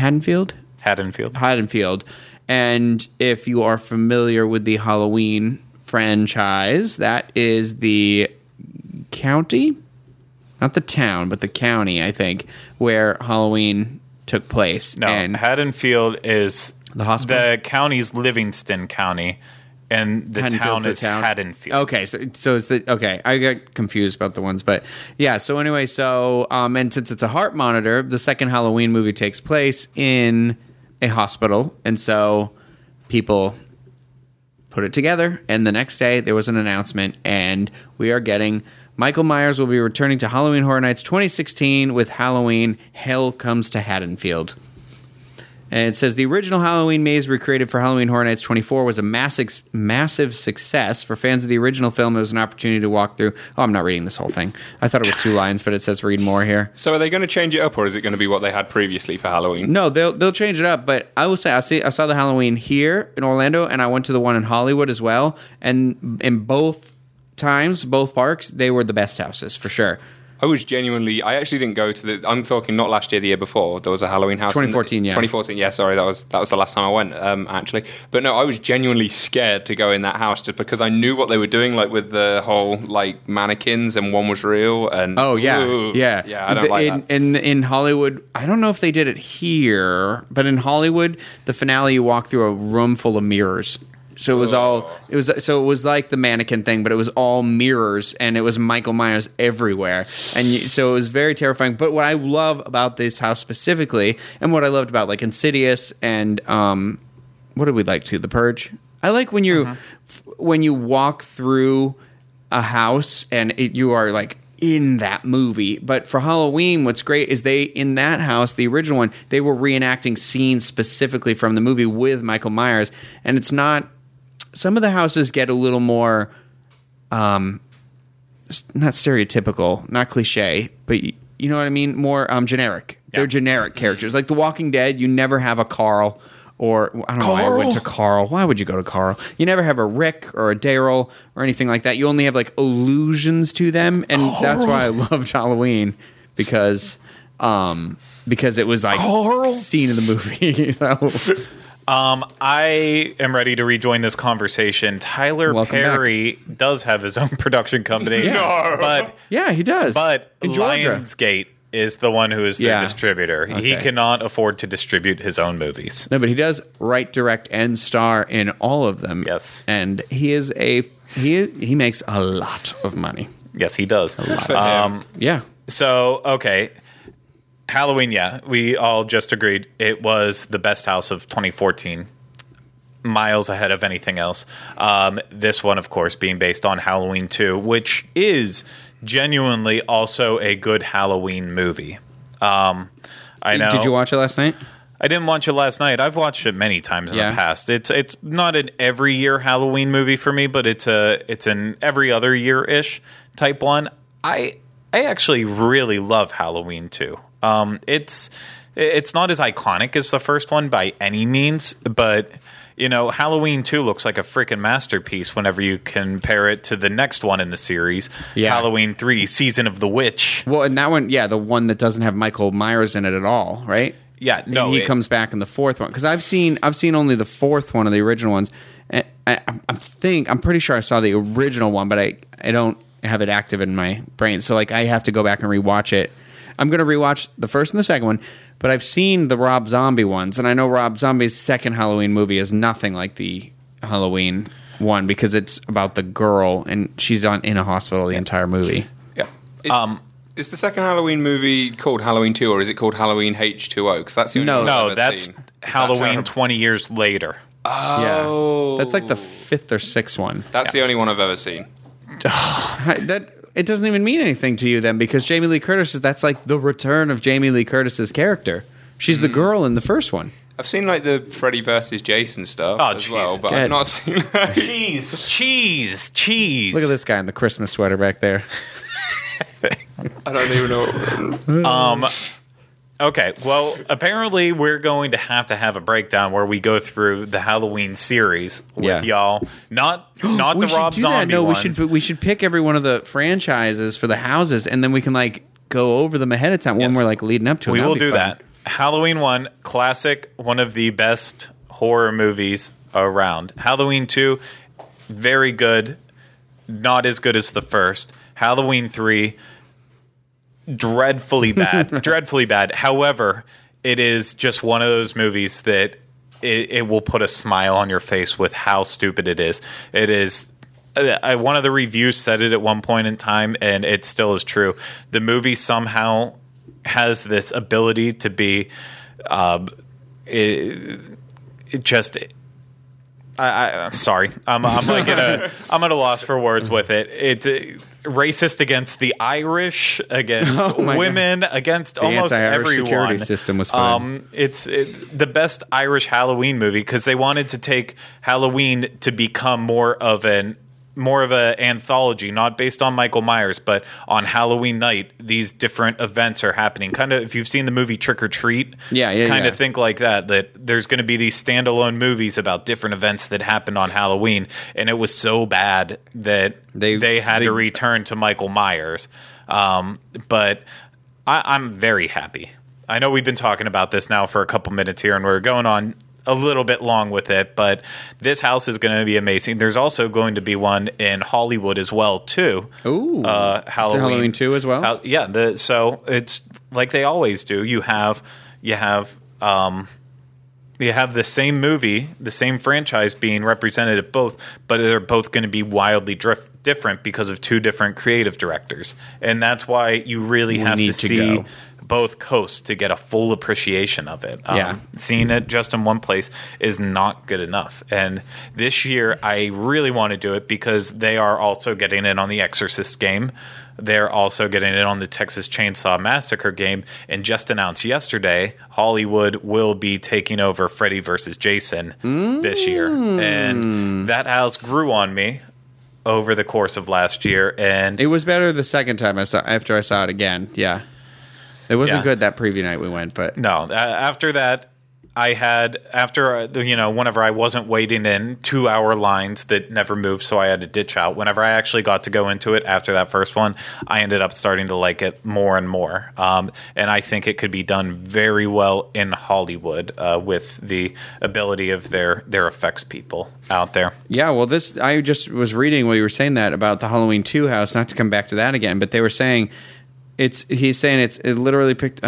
And if you are familiar with the Halloween franchise, that is the county, not the town, but the county, I think, where Halloween took place. No, and Haddonfield is the hospital. The county's Livingston County, and the town is Haddonfield. Okay, so it's I got confused about the ones, but yeah. So anyway, and since it's a heart monitor, the second Halloween movie takes place in a hospital, and so people put it together, and the next day there was an announcement, and we are getting Michael Myers will be returning to Halloween Horror Nights 2016 with Halloween Hell Comes to Haddonfield. And it says the original Halloween maze recreated for Halloween Horror Nights 24 was a massive success. For fans of the original film, it was an opportunity to walk through. Oh, I'm not reading this whole thing. I thought it was 2 lines, but it says read more here. So are they going to change it up, or is it going to be what they had previously for Halloween? No, they'll change it up. But I will say I saw the Halloween here in Orlando, and I went to the one in Hollywood as well. And in both times, both parks, they were the best houses for sure. I actually didn't go to I'm talking not last year, the year before. There was a Halloween house. 2014, yeah. 2014, yeah, sorry. That was the last time I went, actually. But no, I was genuinely scared to go in that house just because I knew what they were doing, like with the whole, like, mannequins, and one was real. And oh, yeah. ooh, Yeah. Yeah, I don't like that. In Hollywood, I don't know if they did it here, but in Hollywood, the finale, you walk through a room full of mirrors. So it was like the mannequin thing, but it was all mirrors, and it was Michael Myers everywhere, so it was very terrifying. But what I love about this house specifically, and what I loved about like Insidious and what did we like too? The Purge. I like when you walk through a house and you are like in that movie. But for Halloween, what's great is in that house, the original one, they were reenacting scenes specifically from the movie with Michael Myers, and it's not. Some of the houses get a little more, not stereotypical, not cliche, but you know what I mean? More generic. Yeah. They're generic characters. Like The Walking Dead, you never have a Carl, or I don't know why I went to Carl. Why would you go to Carl? You never have a Rick or a Daryl or anything like that. You only have like allusions to them, and that's why I loved Halloween, because it was like scene in the movie. I am ready to rejoin this conversation. Tyler Welcome Perry does have his own production company. Yeah. But Yeah, he does. But in Georgia. Lionsgate is the one who is the Yeah. distributor. He Okay. cannot afford to distribute his own movies. No, but he does write, direct, and star in all of them. Yes. And he makes a lot of money. Yes, he does. Yeah. So, okay. Halloween, yeah. We all just agreed it was the best house of 2014. Miles ahead of anything else. This one, of course, being based on Halloween 2, which is genuinely also a good Halloween movie. I know. Did you watch it last night? I didn't watch it last night. I've watched it many times in Yeah. the past. It's not an every year Halloween movie for me, but it's an every other year ish type one. I actually really love Halloween 2. It's not as iconic as the first one by any means, but Halloween 2 looks like a freaking masterpiece whenever you compare it to the next one in the series, Yeah. Halloween 3, Season of the Witch. Well, and that one, the one that doesn't have Michael Myers in it at all, right? Yeah, no, And he comes back in the fourth one because I've seen only the fourth one of the original ones. And I'm pretty sure I saw the original one, but I don't have it active in my brain, so I have to go back and rewatch it. I'm going to rewatch the first and the second one, but I've seen the Rob Zombie ones, and I know Rob Zombie's second Halloween movie is nothing like the Halloween one because it's about the girl and she's in a hospital the entire movie. Yeah. Is the second Halloween movie called Halloween 2, or is it called Halloween H2O? Because that's the only one No, I've ever that's seen. Is that Halloween terrible? 20 years later. Oh. Yeah, that's like the fifth or sixth one. That's the only one I've ever seen. That it doesn't even mean anything to you then because Jamie Lee Curtis that's like the return of Jamie Lee Curtis's character. She's the girl in the first one. I've seen the Freddy versus Jason stuff Oh, as jeez. well, but Good. I've not seen Cheese. Look at this guy in the Christmas sweater back there. I don't even know. Okay, well, apparently we're going to have a breakdown where we go through the Halloween series with y'all. Not we the should Rob do Zombie that. No, ones. we should pick every one of the franchises for the houses, and then we can go over them ahead of time when Yes. we're leading up to it. We That'd will be do fun. that. Halloween 1, classic, one of the best horror movies around. Halloween 2, very good, not as good as the first. Halloween 3, dreadfully bad. However, it is just one of those movies that it will put a smile on your face with how stupid it is. It is. One of the reviews said it at one point in time, and it still is true. The movie somehow has this ability to be sorry, I'm like I'm at a loss for words with it. It's racist against the Irish, against Oh my women, against almost anti-Irish everyone. security system was fun. It's the best Irish Halloween movie because they wanted to take Halloween to become more of an anthology, not based on Michael Myers, but on Halloween night, these different events are happening. Kind of, if you've seen the movie Trick or Treat, kind of think like that there's going to be these standalone movies about different events that happened on Halloween, and it was so bad that they had to return to Michael Myers. But I'm very happy. I know we've been talking about this now for a couple minutes here, and we're going on a little bit long with it, but this house is going to be amazing. There's also going to be one in Hollywood as well, too. Ooh, Halloween 2 as well. So it's like they always do. You have the same movie, the same franchise being represented at both, but they're both going to be wildly different because of two different creative directors, and that's why you really have to see go. both coasts to get a full appreciation of it. Seeing it just in one place is not good enough. And this year, I really want to do it because they are also getting in on the Exorcist game. They're also getting in on the Texas Chainsaw Massacre game. And just announced yesterday, Hollywood will be taking over Freddy vs. Jason this year. And that house grew on me over the course of last year. And It was better the second time after I saw it again. Yeah. It wasn't good that preview night we went, but no, after that, I had after whenever I wasn't waiting in 2-hour lines that never moved, so I had to ditch out. Whenever I actually got to go into it after that first one, I ended up starting to like it more and more. And I think it could be done very well in Hollywood with the ability of their effects people out there. Yeah, well, I just was reading while you were saying that about the Halloween 2 house. Not to come back to that again, but they were saying it literally picked.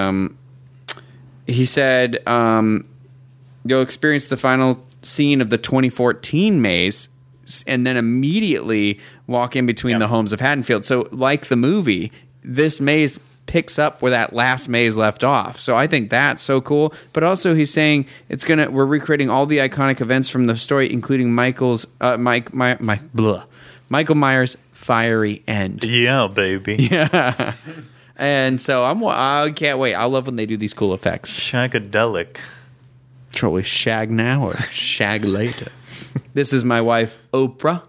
He said, you'll experience the final scene of the 2014 maze and then immediately walk in between the homes of Haddonfield. So like the movie, this maze picks up where that last maze left off. So I think that's so cool. But also he's saying we're recreating all the iconic events from the story, including Michael Myers' fiery end. Yeah, baby. Yeah. And so I can't wait. I love when they do these cool effects. Shagadelic. Shall we shag now or shag later? This is my wife, Oprah.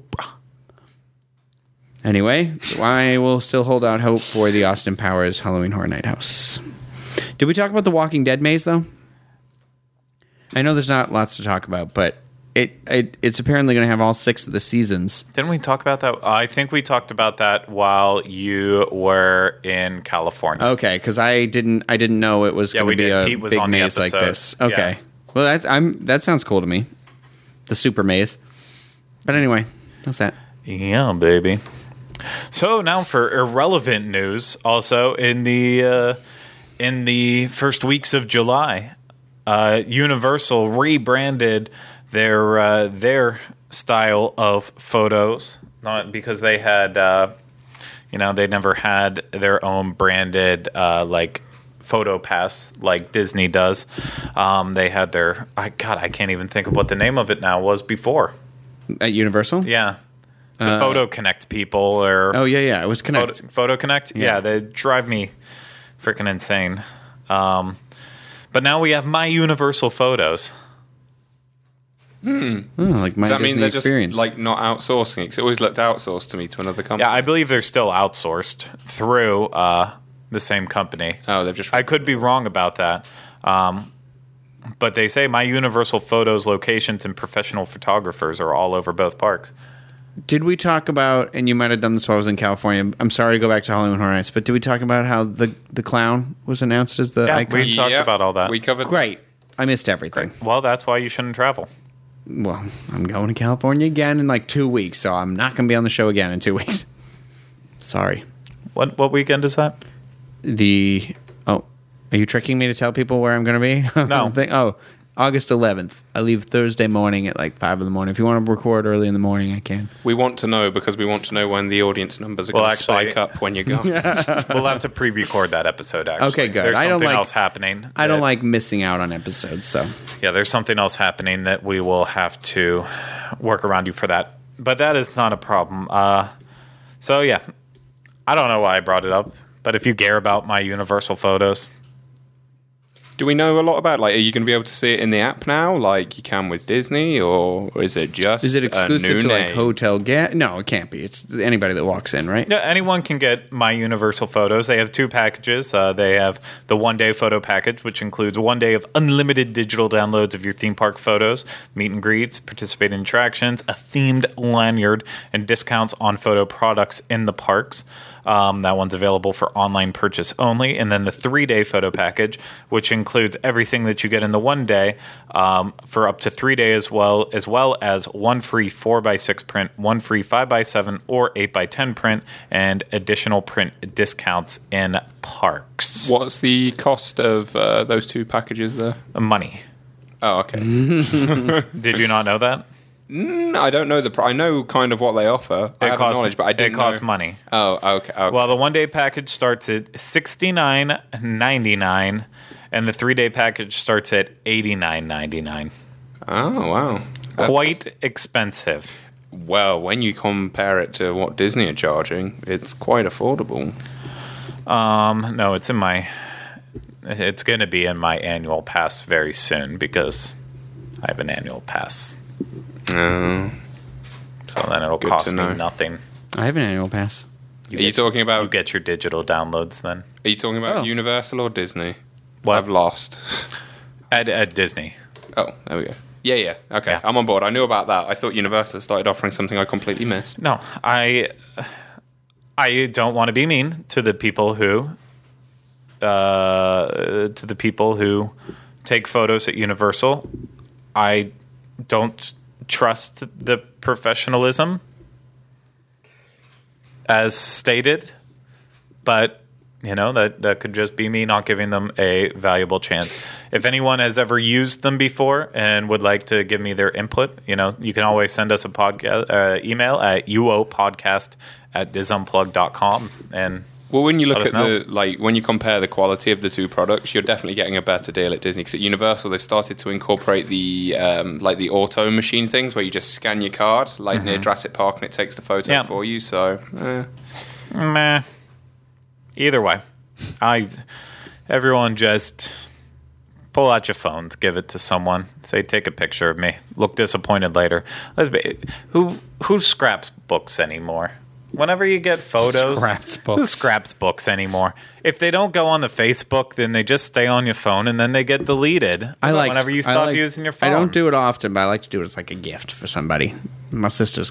Anyway, I will still hold out hope for the Austin Powers Halloween Horror Night House. Did we talk about the Walking Dead maze, though? I know there's not lots to talk about, but it's apparently going to have all 6 of the seasons. Didn't we talk about that? I think we talked about that while you were in California. Okay, because I didn't know it was going to be a Pete was big on the maze like episode. this. Okay, Yeah. well that sounds cool to me. The super maze. But anyway, that's that. Yeah, baby. So now for irrelevant news. Also in the first weeks of July, Universal rebranded their style of photos, not because they had they never had their own branded like photo pass like Disney does. They had their I can't even think of what the name of it now was before. At Universal? Yeah. The Photo Connect people or Oh yeah, it was Connect. Photo Connect? Yeah, they drive me freaking insane. But now we have My Universal Photos. Like my Does that Disney mean they're experience. just like not outsourcing it? 'Cause it always looked outsourced to me to another company. Yeah, I believe they're still outsourced through the same company. Oh, they've just. I could be wrong about that. But they say My Universal Photos locations and professional photographers are all over both parks. Did we talk about, and you might have done this while I was in California, I'm sorry to go back to Halloween Horror Nights, but did we talk about how the clown was announced as the Yeah, icon? we talked about all that. We covered. Great. I missed everything. Well, that's why you shouldn't travel. Well, I'm going to California again in like 2 weeks, so I'm not going to be on the show again in 2 weeks. Sorry. What weekend is that? Are you tricking me to tell people where I'm going to be? No. August 11th. I leave Thursday morning at like 5 in the morning. If you want to record early in the morning, I can. We want to know because we want to know when the audience numbers are going to spike up when you go. We'll have to pre-record that episode, actually. Okay, good. There's I don't something like- else happening. I don't that- like missing out on episodes, so. Yeah, there's something else happening that we will have to work around you for that. But that is not a problem. So, yeah. I don't know why I brought it up, but if you care about My Universal Photos... Do we know a lot about, like, are you going to be able to see it in the app now, like you can with Disney, or is it just Is it exclusive a new to like name? hotel guest? No, it can't be. It's anybody that walks in, right? Yeah, anyone can get My Universal Photos. They have 2 packages. They have the one-day photo package, which includes 1 day of unlimited digital downloads of your theme park photos, meet and greets, participate in attractions, a themed lanyard, and discounts on photo products in the parks. That one's available for online purchase only. And then the 3-day photo package, which includes everything that you get in the 1 day for up to 3 days, as well as 1 free 4x6 print, 1 free 5x7 or 8x10 print, and additional print discounts in parks. What's the cost of those 2 packages there? Money. Oh, okay. Did you not know that? I don't know I know kind of what they offer. I have knowledge, but I didn't It costs know. money. Oh, okay. Well, the 1 day package starts at $69.99, and the 3 day package starts at $89.99. Oh, wow. Quite expensive. Well, when you compare it to what Disney are charging, it's quite affordable. No, it's going to be in my annual pass very soon because I have an annual pass. So then it'll Good cost to me know. nothing. I have an annual pass. Are you talking about? You get your digital downloads then. Are you talking about Oh. Universal or Disney? What? I've lost. At Disney. Oh, there we go. Yeah. Okay, Yeah. I'm on board. I knew about that. I thought Universal started offering something I completely missed. No, I don't want to be mean to the people who take photos at Universal. I don't trust the professionalism as stated, but that could just be me not giving them a valuable chance. If anyone has ever used them before and would like to give me their input, you can always send us a podcast email at uopodcast@disunplug.com. And well, when you look let at us when you compare the quality of the two products, you're definitely getting a better deal at Disney. Because at Universal, they've started to incorporate the the auto machine things where you just scan your card, near Jurassic Park, and it takes the photo for you. So, meh. Either way, everyone just pull out your phones, give it to someone, say, take a picture of me. Look disappointed later. Who scraps books anymore? Whenever you get photos, who scraps books anymore? If they don't go on the Facebook, then they just stay on your phone and then they get deleted. Whenever you stop using your phone. I don't do it often, but I like to do it as like a gift for somebody. My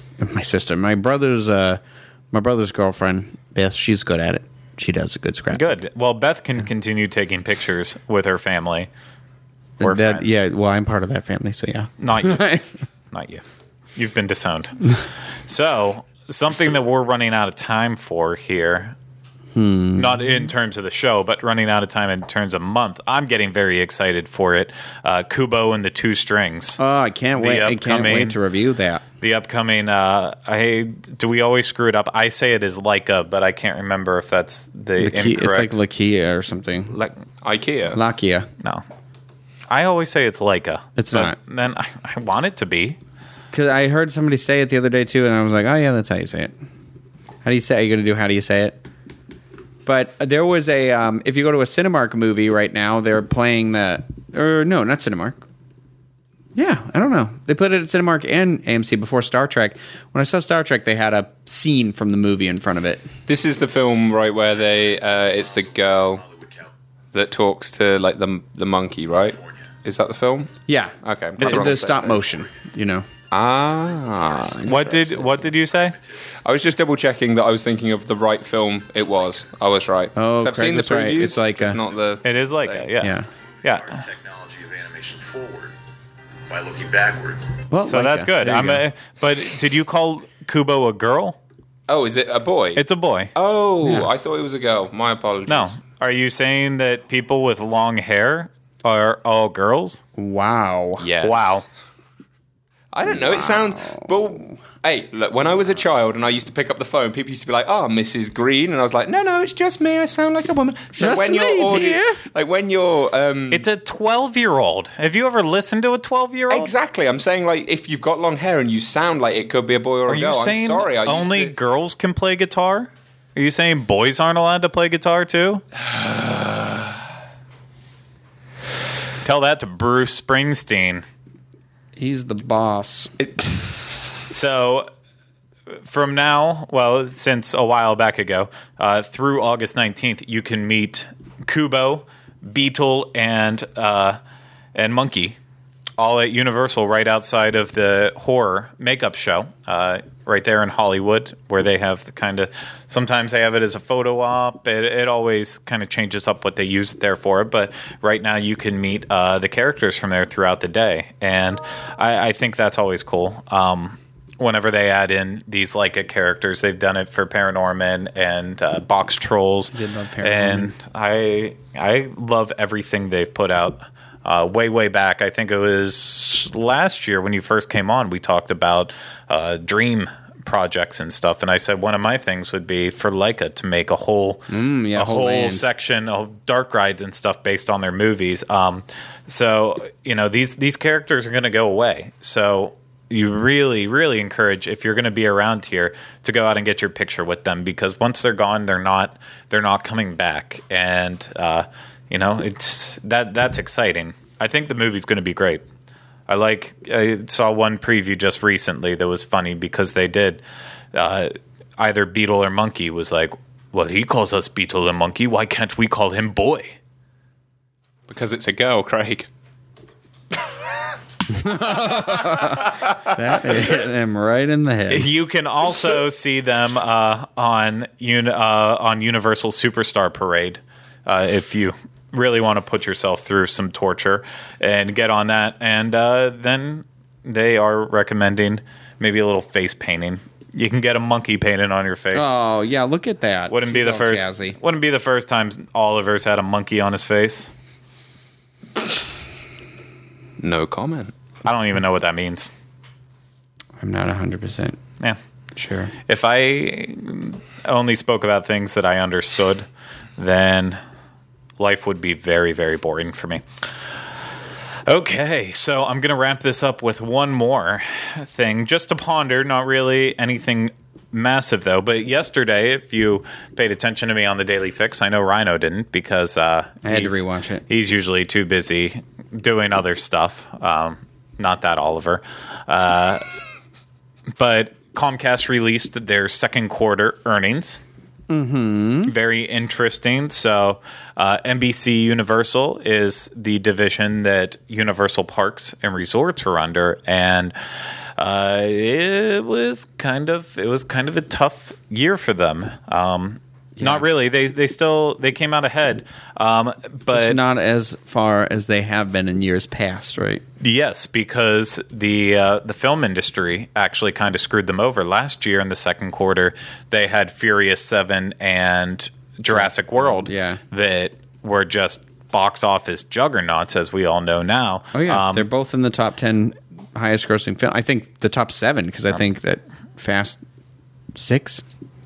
brother's girlfriend, Beth, she's good at it. She does a good scrap. Good. Well, Beth can continue taking pictures with her family. Or friends. Yeah, well, I'm part of that family, so yeah. Not you. Not you. You've been disowned. So, something that we're running out of time for here, not in terms of the show, but running out of time in terms of month. I'm getting very excited for it. Kubo and the Two Strings. Oh, I can't wait. I can't wait to review that. The upcoming, do we always screw it up? I say it is Leica, but I can't remember if that's the incorrect. It's like Lakia or something. IKEA. Lakia. No. I always say it's Leica. It's not. Then I want it to be. Because I heard somebody say it the other day, too, and I was like, oh, yeah, that's how you say it. How do you say it? Are you going to do how do you say it? But there was a, if you go to a Cinemark movie right now, they're playing not Cinemark. Yeah, I don't know. They put it at Cinemark and AMC before Star Trek. When I saw Star Trek, they had a scene from the movie in front of it. This is the film, right, where it's the girl that talks to the monkey, right? Is that the film? Yeah. Okay. It's the stop motion, Ah. What did you say? I was just double checking that I was thinking of the right film. It was. I was right. Oh, so I've seen the previews. Right. It's like it's not the. It is Leica. Yeah. Technology of animation forward by looking backward. Well, so Leica. that's good. But did you call Kubo a girl? Oh, is it a boy? It's a boy. Oh, yeah. I thought it was a girl. My apologies. No. Are you saying that people with long hair are all girls? Wow. Yes. Wow. I don't know. It sounds. But hey, look. When I was a child and I used to pick up the phone, people used to be like, "Oh, Mrs. Green," and I was like, "No, it's just me. I sound like a woman." So just when me, you're when you're, it's a 12-year-old. Have you ever listened to a 12-year-old? Exactly. I'm saying if you've got long hair and you sound like it could be a boy or a girl. Are you saying I'm sorry. only girls can play guitar? Are you saying boys aren't allowed to play guitar too? Tell that to Bruce Springsteen. He's the boss. So, from now, since a while back ago, through August 19th, you can meet Kubo, Beetle, and Monkey, all at Universal, right outside of the horror makeup show, right there in Hollywood, where they have the kind of, sometimes they have it as a photo op. It always kind of changes up what they use it there for. But right now you can meet the characters from there throughout the day. And I think that's always cool. Whenever they add in these Leica characters, they've done it for Paranorman and Box Trolls. Did love Paranorman. And I love everything they've put out. Way back, I think it was last year when you first came on, we talked about dream projects and stuff, and I said one of my things would be for Leica to make a whole section of dark rides and stuff based on their movies. So these characters are going to go away. So you really, really encourage, if you're going to be around here, to go out and get your picture with them, because once they're gone, they're not coming back. And it's that's exciting. I think the movie's going to be great. I saw one preview just recently that was funny because they did either Beetle or Monkey was like, well, he calls us Beetle and Monkey. Why can't we call him Boy? Because it's a girl, Craig. That hit him right in the head. You can also see them on Universal Superstar Parade if you really want to put yourself through some torture and get on that. And then they are recommending maybe a little face painting. You can get a monkey painted on your face. Oh yeah, look at that. Wouldn't be the all first. jazzy. Wouldn't be the first time Oliver's had a monkey on his face. No comment. I don't even know what that means. I'm not 100% Yeah. sure. If I only spoke about things that I understood, then life would be very, very boring for me. Okay, so I'm going to wrap this up with one more thing, just to ponder, not really anything massive, though. But yesterday, if you paid attention to me on the Daily Fix, I know Rhino didn't because I had to rewatch it. He's usually too busy doing other stuff. Not that Oliver. But Comcast released their second quarter earnings. Mm-hmm. Very interesting. So NBC Universal is the division that Universal Parks and Resorts are under, and it was kind of a tough year for them. Not really. They came out ahead, but It's not as far as they have been in years past, right? yes, because the film industry actually kind of screwed them over last year in the second quarter. They had Furious 7 and Jurassic World, that were just box office juggernauts, as we all know now. Oh yeah, they're both in the top 10 highest grossing film. I think the top 7 because I think that Fast 6.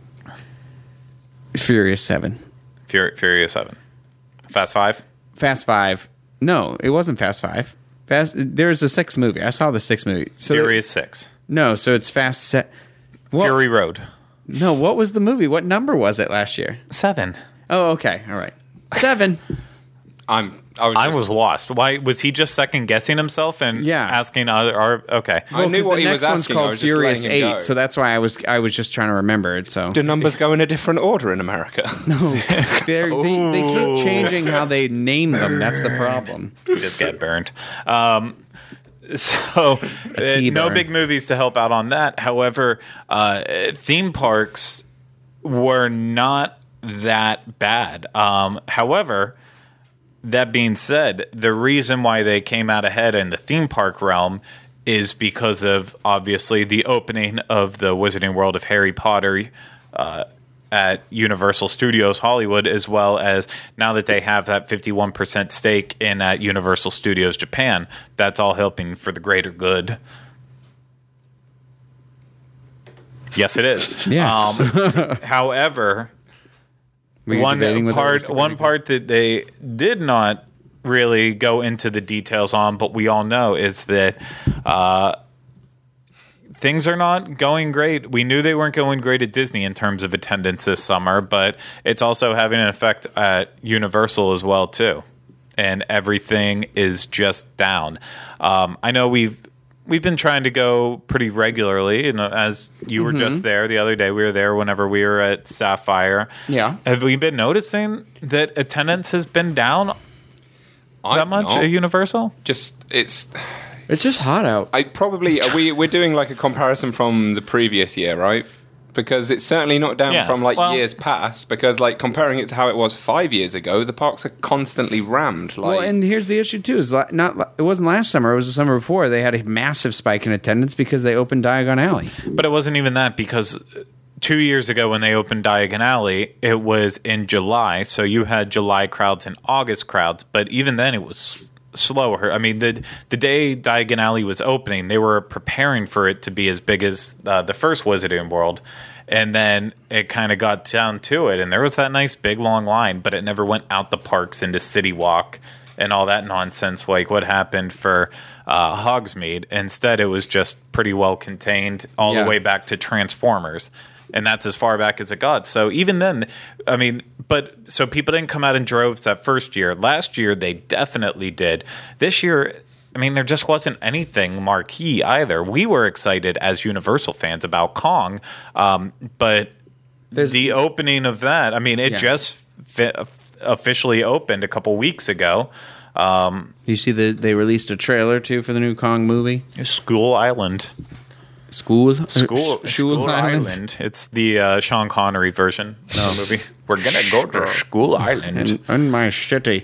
Furious 7. Furious 7. Fast 5? Fast 5. No, it wasn't Fast 5. There's a 6th movie. I saw the 6th movie. So Furious 6. No, so it's Fast Fury Road. No, what was the movie? What number was it last year? 7. Oh, okay. All right. 7. I was lost. Why was he just second guessing himself and asking other? Okay, I knew what he was asking. The next one's called Furious 8, so that's why I was just trying to remember it. So do numbers go in a different order in America? No, they keep changing how they name them. That's the problem. You just get burned. So no big movies to help out on that. However, theme parks were not that bad. However, that being said, the reason why they came out ahead in the theme park realm is because of, obviously, the opening of the Wizarding World of Harry Potter at Universal Studios Hollywood, as well as now that they have that 51% stake in Universal Studios Japan. That's all helping for the greater good. Yes, it is. Yes. However, one part that they did not really go into the details on, but we all know, is that things are not going great. We knew they weren't going great at Disney in terms of attendance this summer, but it's also having an effect at Universal as well too, and everything is just down. I know we've been trying to go pretty regularly, and as you were just there the other day, we were there whenever we were at Sapphire. Yeah. Have we been noticing that attendance has been down that much at Universal? It's just hot out. We're doing like a comparison from the previous year, right? Because it's certainly not down from years past. Because like comparing it to how it was 5 years ago, the parks are constantly rammed. Well, and here's the issue too: is it wasn't last summer; it was the summer before. They had a massive spike in attendance because they opened Diagon Alley. But it wasn't even that, because 2 years ago when they opened Diagon Alley, it was in July, so you had July crowds and August crowds. But even then, it was slower. I mean, the day Diagon Alley was opening, they were preparing for it to be as big as the first Wizarding World, and then it kind of got down to it, and there was that nice big long line, but it never went out the parks into City Walk and all that nonsense like what happened for Hogsmeade. Instead, it was just pretty well contained all the way back to Transformers. And that's as far back as it got. So even then, I mean, so people didn't come out in droves that first year. Last year, they definitely did. This year, I mean, there just wasn't anything marquee either. We were excited as Universal fans about Kong, but the opening of that, I mean, it just officially opened a couple weeks ago. You see they released a trailer too for the new Kong movie. School Island. School Island. It's the Sean Connery version of the movie. We're gonna go to School Island. in my shitty.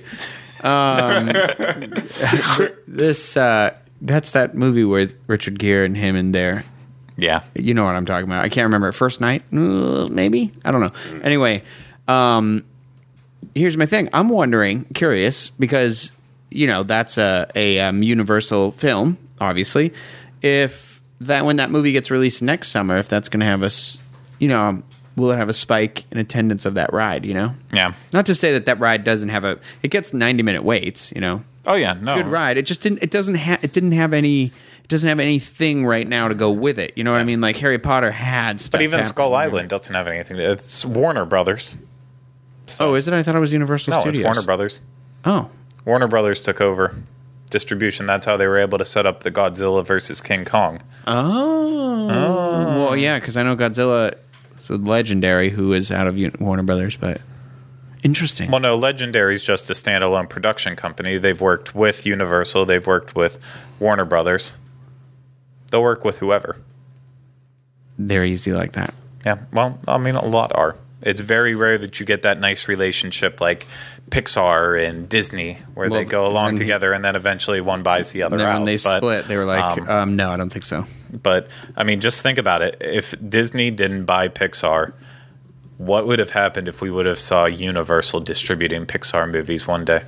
That's that movie with Richard Gere and him in there. Yeah. You know what I'm talking about. I can't remember. First Night? Maybe? I don't know. Anyway, here's my thing. I'm curious, because, that's a Universal film, obviously. If when that movie gets released next summer, if that's going to have will it have a spike in attendance of that ride, Yeah. Not to say that ride doesn't have it gets 90-minute waits, Oh, yeah. It's a good ride. It just doesn't have anything right now to go with it. You know what I mean? Like Harry Potter had stuff. But even happening. Skull Island doesn't have anything. It's Warner Brothers. Oh, is it? I thought it was Universal Studios. It's Warner Brothers. Oh. Warner Brothers took over distribution. That's how they were able to set up the Godzilla versus King Kong. Oh. Well, yeah, because I know Godzilla is Legendary, who is out of Warner Brothers, but interesting. Well, no, Legendary's just a standalone production company. They've worked with Universal. They've worked with Warner Brothers. They'll work with whoever. They're easy like that. Yeah, well, a lot are. It's very rare that you get that nice relationship like Pixar and Disney, where they go along together and then eventually one buys the other out. When they split, they were like, no, I don't think so. But, just think about it. If Disney didn't buy Pixar, what would have happened if we would have saw Universal distributing Pixar movies one day?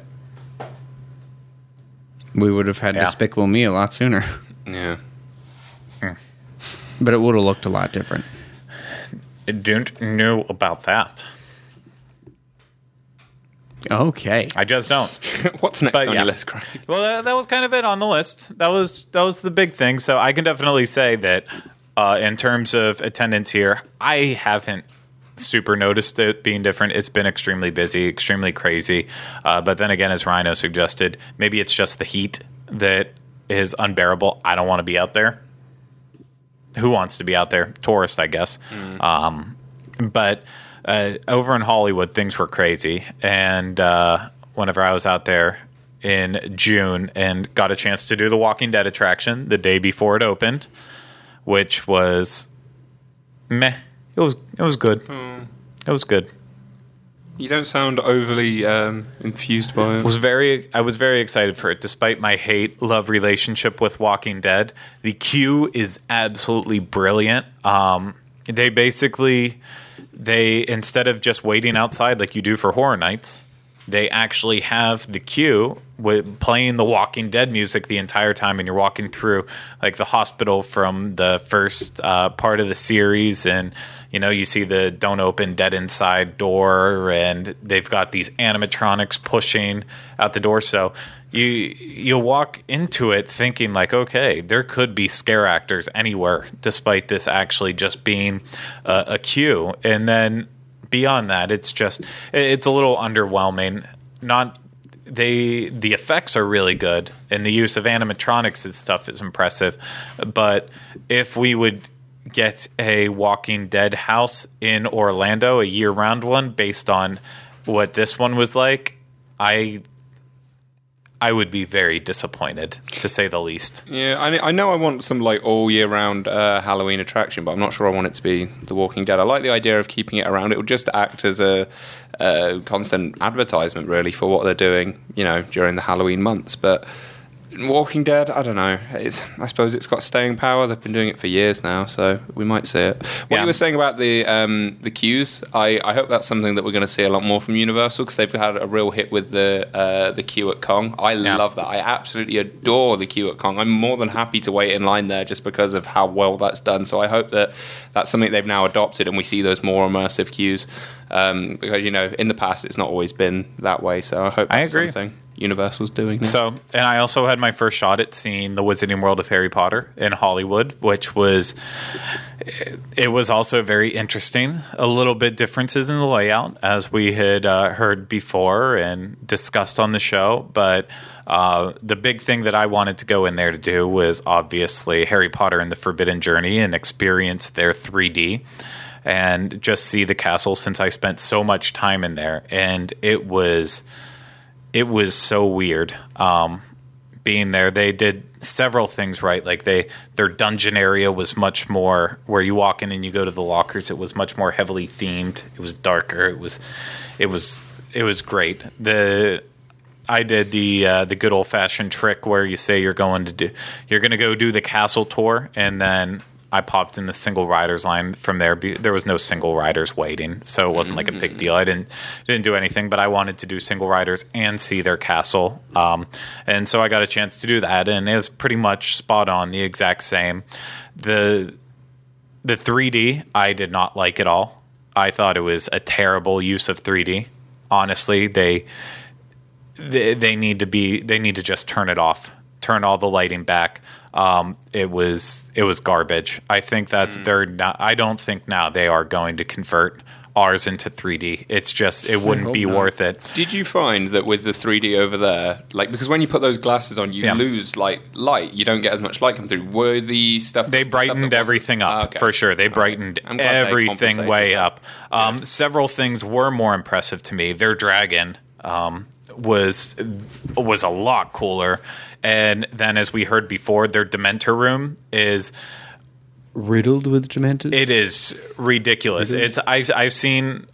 We would have had Despicable Me a lot sooner. Yeah. But it would have looked a lot different. I don't know about that. Okay. I just don't. What's next on your list, Craig? Well, that was kind of it on the list. That was the big thing. So I can definitely say that in terms of attendance here, I haven't super noticed it being different. It's been extremely busy, extremely crazy. But then again, as Rhino suggested, maybe it's just the heat that is unbearable. I don't want to be out there. Who wants to be out there? Tourist, I guess. But over in Hollywood, things were crazy. And whenever I was out there in June and got a chance to do the Walking Dead attraction the day before it opened, which was meh. It was good. It was good. You don't sound overly infused by it. I was very excited for it, despite my hate-love relationship with Walking Dead. The queue is absolutely brilliant. They instead of just waiting outside like you do for Horror Nights, they actually have the queue with playing the Walking Dead music the entire time, and you're walking through like the hospital from the first part of the series, and you see the don't open dead inside door, and they've got these animatronics pushing out the door. So you walk into it thinking like, okay, there could be scare actors anywhere, despite this actually just being a queue. And then beyond that, it's a little underwhelming. The effects are really good, and the use of animatronics and stuff is impressive. But if we would get a Walking Dead house in Orlando, a year-round one, based on what this one was like, I would be very disappointed, to say the least. Yeah, I know I want some like all year round Halloween attraction, but I'm not sure I want it to be The Walking Dead. I like the idea of keeping it around. It would just act as a constant advertisement, really, for what they're doing, during the Halloween months. But Walking Dead, I don't know. I suppose it's got staying power. They've been doing it for years now, so we might see it. What you were saying about the queues, I hope that's something that we're going to see a lot more from Universal, because they've had a real hit with the queue at Kong. I love that. I absolutely adore the queue at Kong. I'm more than happy to wait in line there just because of how well that's done. So I hope that that's something they've now adopted, and we see those more immersive queues. Because in the past it's not always been that way. So I hope that's something Universal's doing now. So, and I also had my first shot at seeing the Wizarding World of Harry Potter in Hollywood, which was also very interesting. A little bit differences in the layout, as we had heard before and discussed on the show. But the big thing that I wanted to go in there to do was obviously Harry Potter and the Forbidden Journey and experience their 3D. And just see the castle, since I spent so much time in there. And it was it was so weird being there. They did several things right. Like their dungeon area was much more where you walk in and you go to the lockers. It was much more heavily themed. It was darker. It was great. I did the good old fashioned trick where you say you're going to go do the castle tour, and then I popped in the single riders line from there. There was no single riders waiting, so it wasn't like a big deal. I didn't do anything, but I wanted to do single riders and see their castle, and so I got a chance to do that, and it was pretty much spot on, the exact same. The 3D I did not like at all. I thought it was a terrible use of 3D. Honestly, they need to just turn it off, turn all the lighting back. It was garbage. I think that's I don't think now they are going to convert ours into 3D. It's just, it wouldn't be worth it. Did you find that with the 3D over there, like, because when you put those glasses on, you lose like light. You don't get as much light come through. Were the stuff they brightened everything up for sure. They brightened everything way up. Several things were more impressive to me. Their dragon was a lot cooler, and then as we heard before, their Dementor room is riddled with Dementors. It is ridiculous. It's I've seen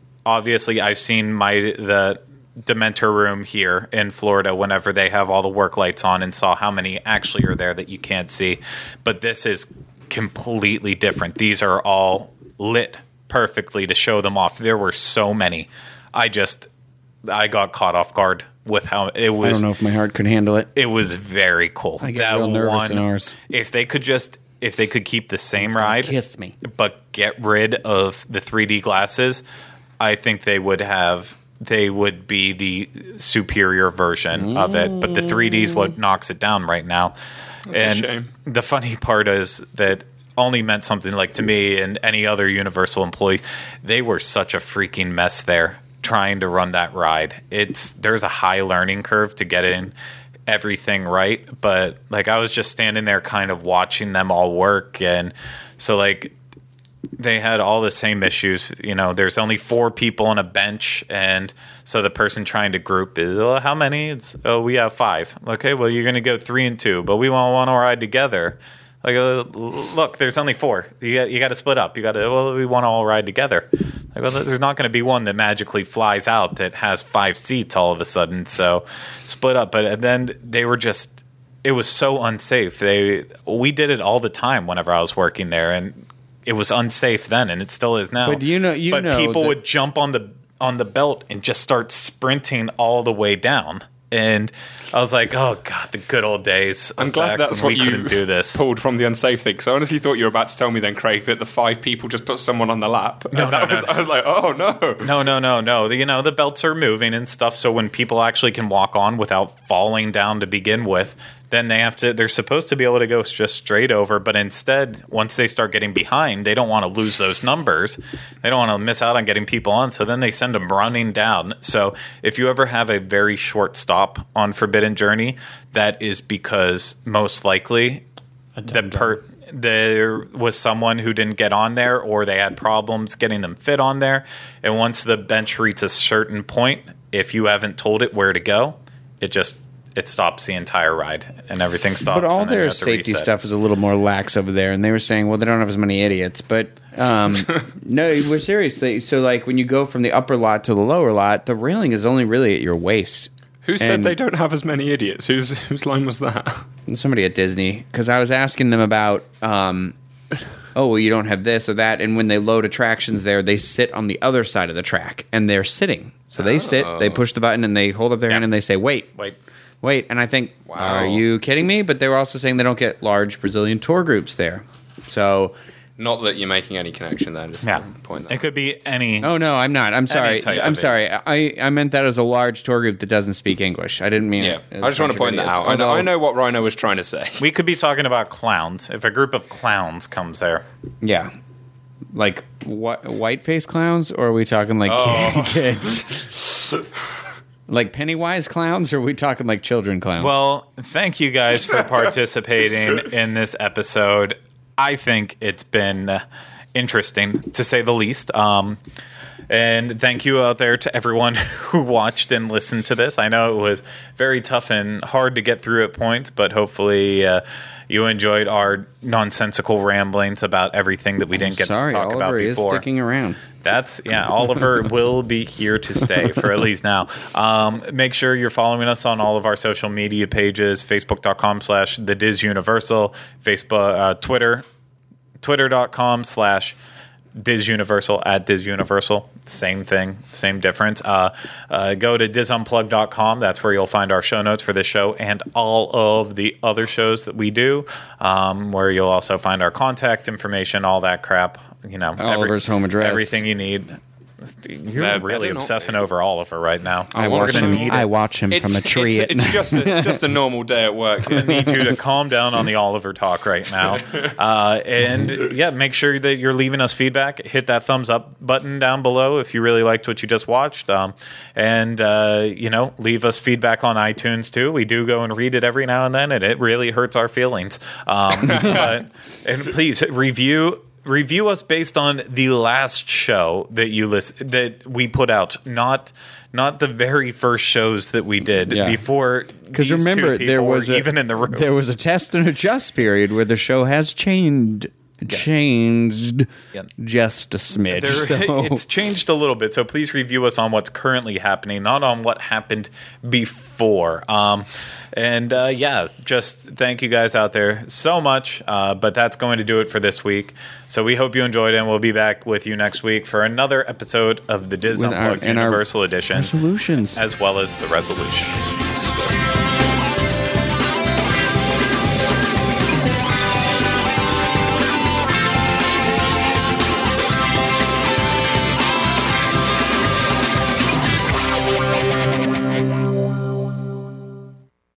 the Dementor room here in Florida whenever they have all the work lights on, and saw how many actually are there that you can't see. But this is completely different. These are all lit perfectly to show them off. There were so many. I got caught off guard with how it was. I don't know if my heart could handle it. It was very cool. I get real nervous in ours. If they could keep the same ride, kiss me, but get rid of the 3D glasses, I think they would be the superior version of it. But the 3D is what knocks it down right now. That's a shame. The funny part is that only meant something like to me and any other Universal employees. They were such a freaking mess there trying to run that ride. There's a high learning curve to get in everything right, but like I was just standing there kind of watching them all work, and so like they had all the same issues. There's only 4 people on a bench, and so the person trying to group is, how many? We have 5. Okay, well, you're gonna go 3 and 2, but we want to ride together. Like, look, there's only 4. You got to split up. We want to all ride together. Like, well, there's not going to be one that magically flies out that has 5 seats all of a sudden. So split up. But then they were just, it was so unsafe. We did it all the time whenever I was working there, and it was unsafe then, and it still is now. But people would jump on the belt and just start sprinting all the way down. And I was like, oh, God, the good old days. I'm glad that's what you do this. pulled from the unsafe thing. So I honestly thought you were about to tell me then, Craig, that the 5 people just put someone on the lap. No. I was like, oh, no. No. The belts are moving and stuff, so when people actually can walk on without falling down to begin with, then they're supposed to be able to go just straight over, but instead, once they start getting behind, they don't want to lose those numbers. They don't want to miss out on getting people on, so then they send them running down. So if you ever have a very short stop on Forbidden Journey, that is because most likely there was someone who didn't get on there, or they had problems getting them fit on there, and once the bench reaches a certain point, if you haven't told it where to go, it stops the entire ride, and everything stops. But all their safety stuff is a little more lax over there, and they were saying, well, they don't have as many idiots. But no, we're seriously. So, like, when you go from the upper lot to the lower lot, the railing is only really at your waist. Who said they don't have as many idiots? Whose line was that? Somebody at Disney, because I was asking them about, you don't have this or that, and when they load attractions there, they sit on the other side of the track, and they're sitting. So they sit, they push the button, and they hold up their hand, and they say, wait. And I think, are you kidding me? But they were also saying they don't get large Brazilian tour groups there. So, not that you're making any connection there. Just to point that. It could be any. Oh no, I'm not. I'm sorry. I'm sorry. I meant that as a large tour group that doesn't speak English. I didn't mean. Yeah, I just want to point that out. I know what Rhino was trying to say. We could be talking about clowns. If a group of clowns comes there. Yeah. Like white face clowns, or are we talking like kids? Like Pennywise clowns, or are we talking like children clowns? Well, thank you guys for participating in this episode. I think it's been interesting, to say the least. And thank you out there to everyone who watched and listened to this. I know it was very tough and hard to get through at points, but hopefully you enjoyed our nonsensical ramblings about everything that we didn't get to talk Oliver about before. Is sticking around. Oliver will be here to stay for at least now. Make sure you're following us on all of our social media pages, facebook.com/thedizuniversal, Facebook, twitter.com/DizUniversal @DizUniversal. Same thing, same difference. Go to DizUnplug.com. That's where you'll find our show notes for this show and all of the other shows that we do, where you'll also find our contact information, all that crap. Oliver's home address. Everything you need. You're really obsessing over Oliver right now. I watch him from a tree. It's just a normal day at work. I need you to calm down on the Oliver talk right now. And make sure that you're leaving us feedback. Hit that thumbs up button down below if you really liked what you just watched. And leave us feedback on iTunes too. We do go and read it every now and then, and it really hurts our feelings. And please review us based on the last show that that we put out, not the very first shows that we did before. Because remember, there was even in the room. There was a test and adjust period where the show has changed just a smidge. It's changed a little bit, so please review us on what's currently happening, not on what happened before. Just thank you guys out there so much, but that's going to do it for this week. So we hope you enjoyed it, and we'll be back with you next week for another episode of the Diz Unplugged Universal Edition. Resolutions. As well as the resolutions.